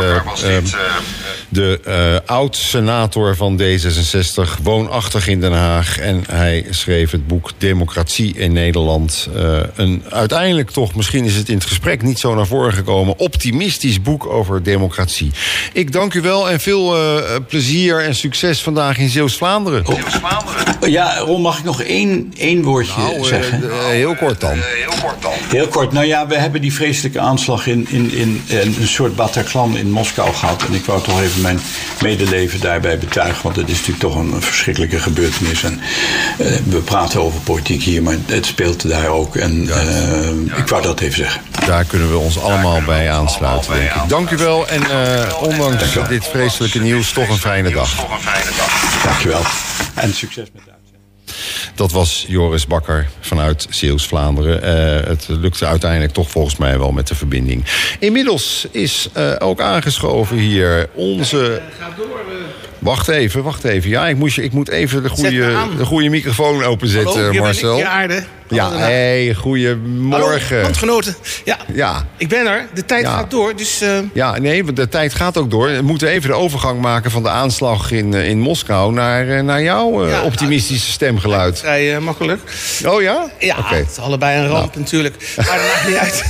De oud-senator van D66, woonachtig in Den Haag. En hij schreef het boek Democratie in Nederland. Uiteindelijk toch, misschien is het in het gesprek niet zo naar voren gekomen, optimistisch boek over democratie. Ik dank u wel en veel plezier en succes vandaag in Zeeuws-Vlaanderen. Ja, Ron, mag ik nog één woordje zeggen? Heel kort dan. Heel kort. Nou ja, we hebben die vreselijke aanslag in een soort Bataclan in Moskou gehad. En ik wou toch even mijn medeleven daarbij betuigen. Want het is natuurlijk toch een verschrikkelijke gebeurtenis. En we praten over politiek hier, maar het speelt daar ook. En ik wou dat even zeggen. Daar kunnen we ons allemaal bij aansluiten, denk ik. Dank u wel. En ondanks dit vreselijke nieuws, toch een fijne dag. Dank je wel. En succes met de uitzending. Dat was Joris Bakker vanuit Zeeuws-Vlaanderen. Het lukte uiteindelijk toch volgens mij wel met de verbinding. Inmiddels is ook aangeschoven hier onze... Wacht even. Ja, ik moet even de goede microfoon openzetten, hallo, Marcel. Je aarde. Ja, goedemorgen. Hallo, landgenoten. Ja, ik ben er. De tijd gaat door, dus... Ja, nee, de tijd gaat ook door. We moeten even de overgang maken van de aanslag in Moskou naar jouw optimistische stemgeluid. Vrij makkelijk. Oh ja? Ja, okay. Het is allebei een ramp natuurlijk. Maar dat maakt niet uit.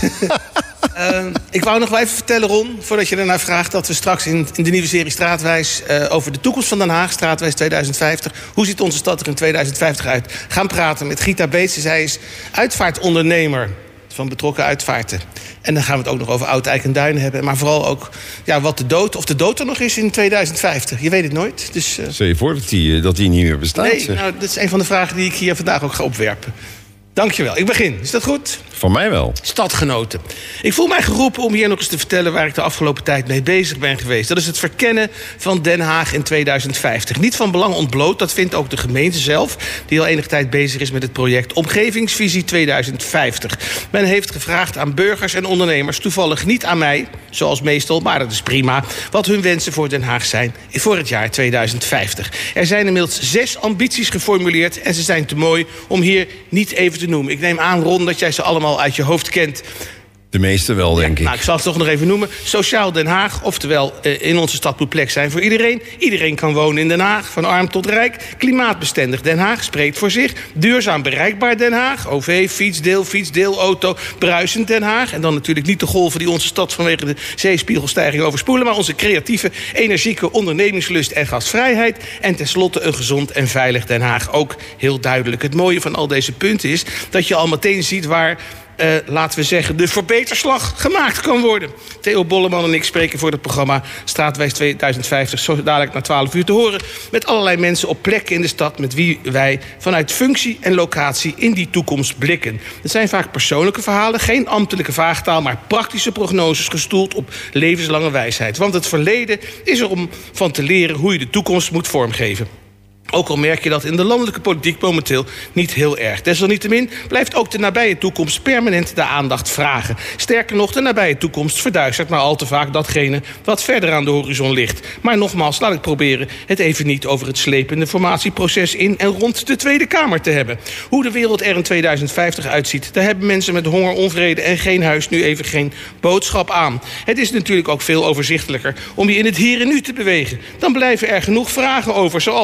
Ik wou nog wel even vertellen, Ron, voordat je ernaar vraagt, dat we straks in de nieuwe serie Straatwijs over de toekomst van Den Haag, Straatwijs 2050, hoe ziet onze stad er in 2050 uit, gaan praten met Gita Beets. Zij is uitvaartondernemer van betrokken uitvaarten. En dan gaan we het ook nog over Oud-Eik en Duin hebben. Maar vooral ook wat of de dood er nog is in 2050. Je weet het nooit. Dus, stel je voor dat die niet meer bestaat. Nee, nou, dat is een van de vragen die ik hier vandaag ook ga opwerpen. Dankjewel. Ik begin. Is dat goed? Van mij wel. Stadgenoten. Ik voel mij geroepen om hier nog eens te vertellen waar ik de afgelopen tijd mee bezig ben geweest. Dat is het verkennen van Den Haag in 2050. Niet van belang ontbloot, dat vindt ook de gemeente zelf, die al enige tijd bezig is met het project Omgevingsvisie 2050. Men heeft gevraagd aan burgers en ondernemers, toevallig niet aan mij, zoals meestal, maar dat is prima, wat hun wensen voor Den Haag zijn voor het jaar 2050. Er zijn inmiddels 6 ambities geformuleerd en ze zijn te mooi om hier niet even te noemen. Ik neem aan, Ron, dat jij ze allemaal uit je hoofd kent. De meeste wel, denk ik. Nou, ik zal het toch nog even noemen. Sociaal Den Haag, oftewel in onze stad moet plek zijn voor iedereen. Iedereen kan wonen in Den Haag, van arm tot rijk. Klimaatbestendig Den Haag, spreekt voor zich. Duurzaam bereikbaar Den Haag. OV, fietsdeel, auto. Bruisend Den Haag. En dan natuurlijk niet de golven die onze stad vanwege de zeespiegelstijging overspoelen, maar onze creatieve, energieke ondernemingslust en gastvrijheid. En tenslotte een gezond en veilig Den Haag. Ook heel duidelijk. Het mooie van al deze punten is dat je al meteen ziet waar laten we zeggen, de verbeterslag gemaakt kan worden. Theo Bolleman en ik spreken voor het programma Straatwijs 2050... zo dadelijk na 12 uur te horen, met allerlei mensen op plekken in de stad met wie wij vanuit functie en locatie in die toekomst blikken. Het zijn vaak persoonlijke verhalen, geen ambtelijke vaagtaal, maar praktische prognoses gestoeld op levenslange wijsheid. Want het verleden is er om van te leren hoe je de toekomst moet vormgeven. Ook al merk je dat in de landelijke politiek momenteel niet heel erg. Desalniettemin blijft ook de nabije toekomst permanent de aandacht vragen. Sterker nog, de nabije toekomst verduistert maar al te vaak datgene wat verder aan de horizon ligt. Maar nogmaals, laat ik proberen het even niet over het slepende formatieproces in en rond de Tweede Kamer te hebben. Hoe de wereld er in 2050 uitziet, daar hebben mensen met honger, onvrede en geen huis nu even geen boodschap aan. Het is natuurlijk ook veel overzichtelijker om je in het hier en nu te bewegen. Dan blijven er genoeg vragen over, zoals: staat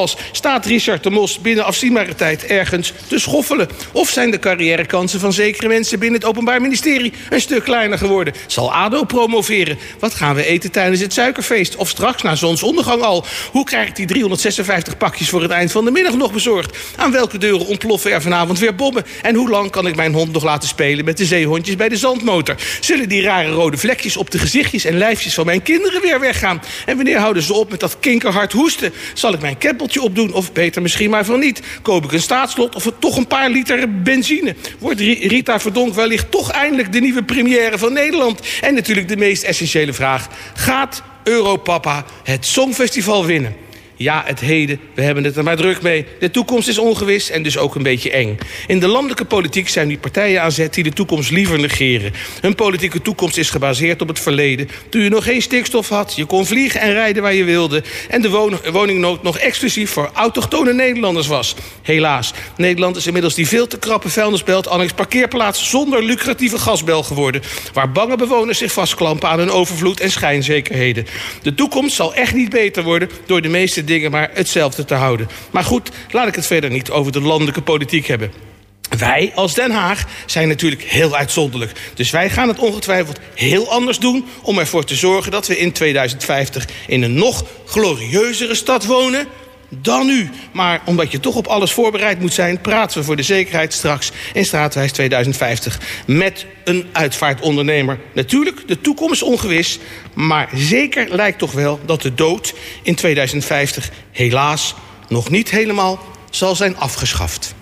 Staat Richard de Mos binnen afzienbare tijd ergens te schoffelen? Of zijn de carrièrekansen van zekere mensen binnen het Openbaar Ministerie een stuk kleiner geworden? Zal ADO promoveren? Wat gaan we eten tijdens het suikerfeest? Of straks na zonsondergang al? Hoe krijg ik die 356 pakjes voor het eind van de middag nog bezorgd? Aan welke deuren ontploffen er vanavond weer bommen? En hoe lang kan ik mijn hond nog laten spelen met de zeehondjes bij de zandmotor? Zullen die rare rode vlekjes op de gezichtjes en lijfjes van mijn kinderen weer weggaan? En wanneer houden ze op met dat kinkerhard hoesten? Zal ik mijn keppeltje opdoen of beter misschien maar van niet? Koop ik een staatslot of toch een paar liter benzine? Wordt Rita Verdonk wellicht toch eindelijk de nieuwe première van Nederland? En natuurlijk de meest essentiële vraag: gaat Europapa het Songfestival winnen? Ja, het heden, we hebben het er maar druk mee. De toekomst is ongewis en dus ook een beetje eng. In de landelijke politiek zijn nu partijen aan zet die de toekomst liever negeren. Hun politieke toekomst is gebaseerd op het verleden. Toen je nog geen stikstof had, je kon vliegen en rijden waar je wilde en de woningnood nog exclusief voor autochtone Nederlanders was. Helaas, Nederland is inmiddels die veel te krappe vuilnisbelt annex parkeerplaats zonder lucratieve gasbel geworden, waar bange bewoners zich vastklampen aan hun overvloed en schijnzekerheden. De toekomst zal echt niet beter worden door de meeste dingen maar hetzelfde te houden. Maar goed, laat ik het verder niet over de landelijke politiek hebben. Wij als Den Haag zijn natuurlijk heel uitzonderlijk. Dus wij gaan het ongetwijfeld heel anders doen om ervoor te zorgen dat we in 2050 in een nog glorieuzere stad wonen dan nu. Maar omdat je toch op alles voorbereid moet zijn, praten we voor de zekerheid straks in Straatwijs 2050 met een uitvaartondernemer. Natuurlijk, de toekomst is ongewis, maar zeker lijkt toch wel dat de dood in 2050 helaas nog niet helemaal zal zijn afgeschaft.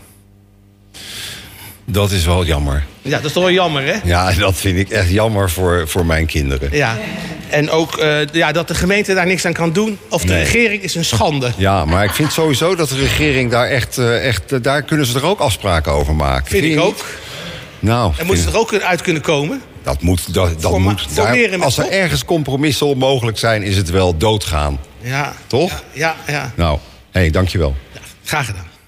Dat is wel jammer. Ja, dat is toch wel jammer, hè? Ja, dat vind ik echt jammer voor mijn kinderen. Ja, en ook dat de gemeente daar niks aan kan doen. Of de regering is een schande. Ja, maar ik vind sowieso dat de regering daar echt daar kunnen ze er ook afspraken over maken. Vind ik ook. Nou, en moeten ze er ook uit kunnen komen? Dat moet. Als er ergens compromissen onmogelijk zijn, is het wel doodgaan. Ja. Toch? Ja. Nou, dankjewel. Ja, graag gedaan.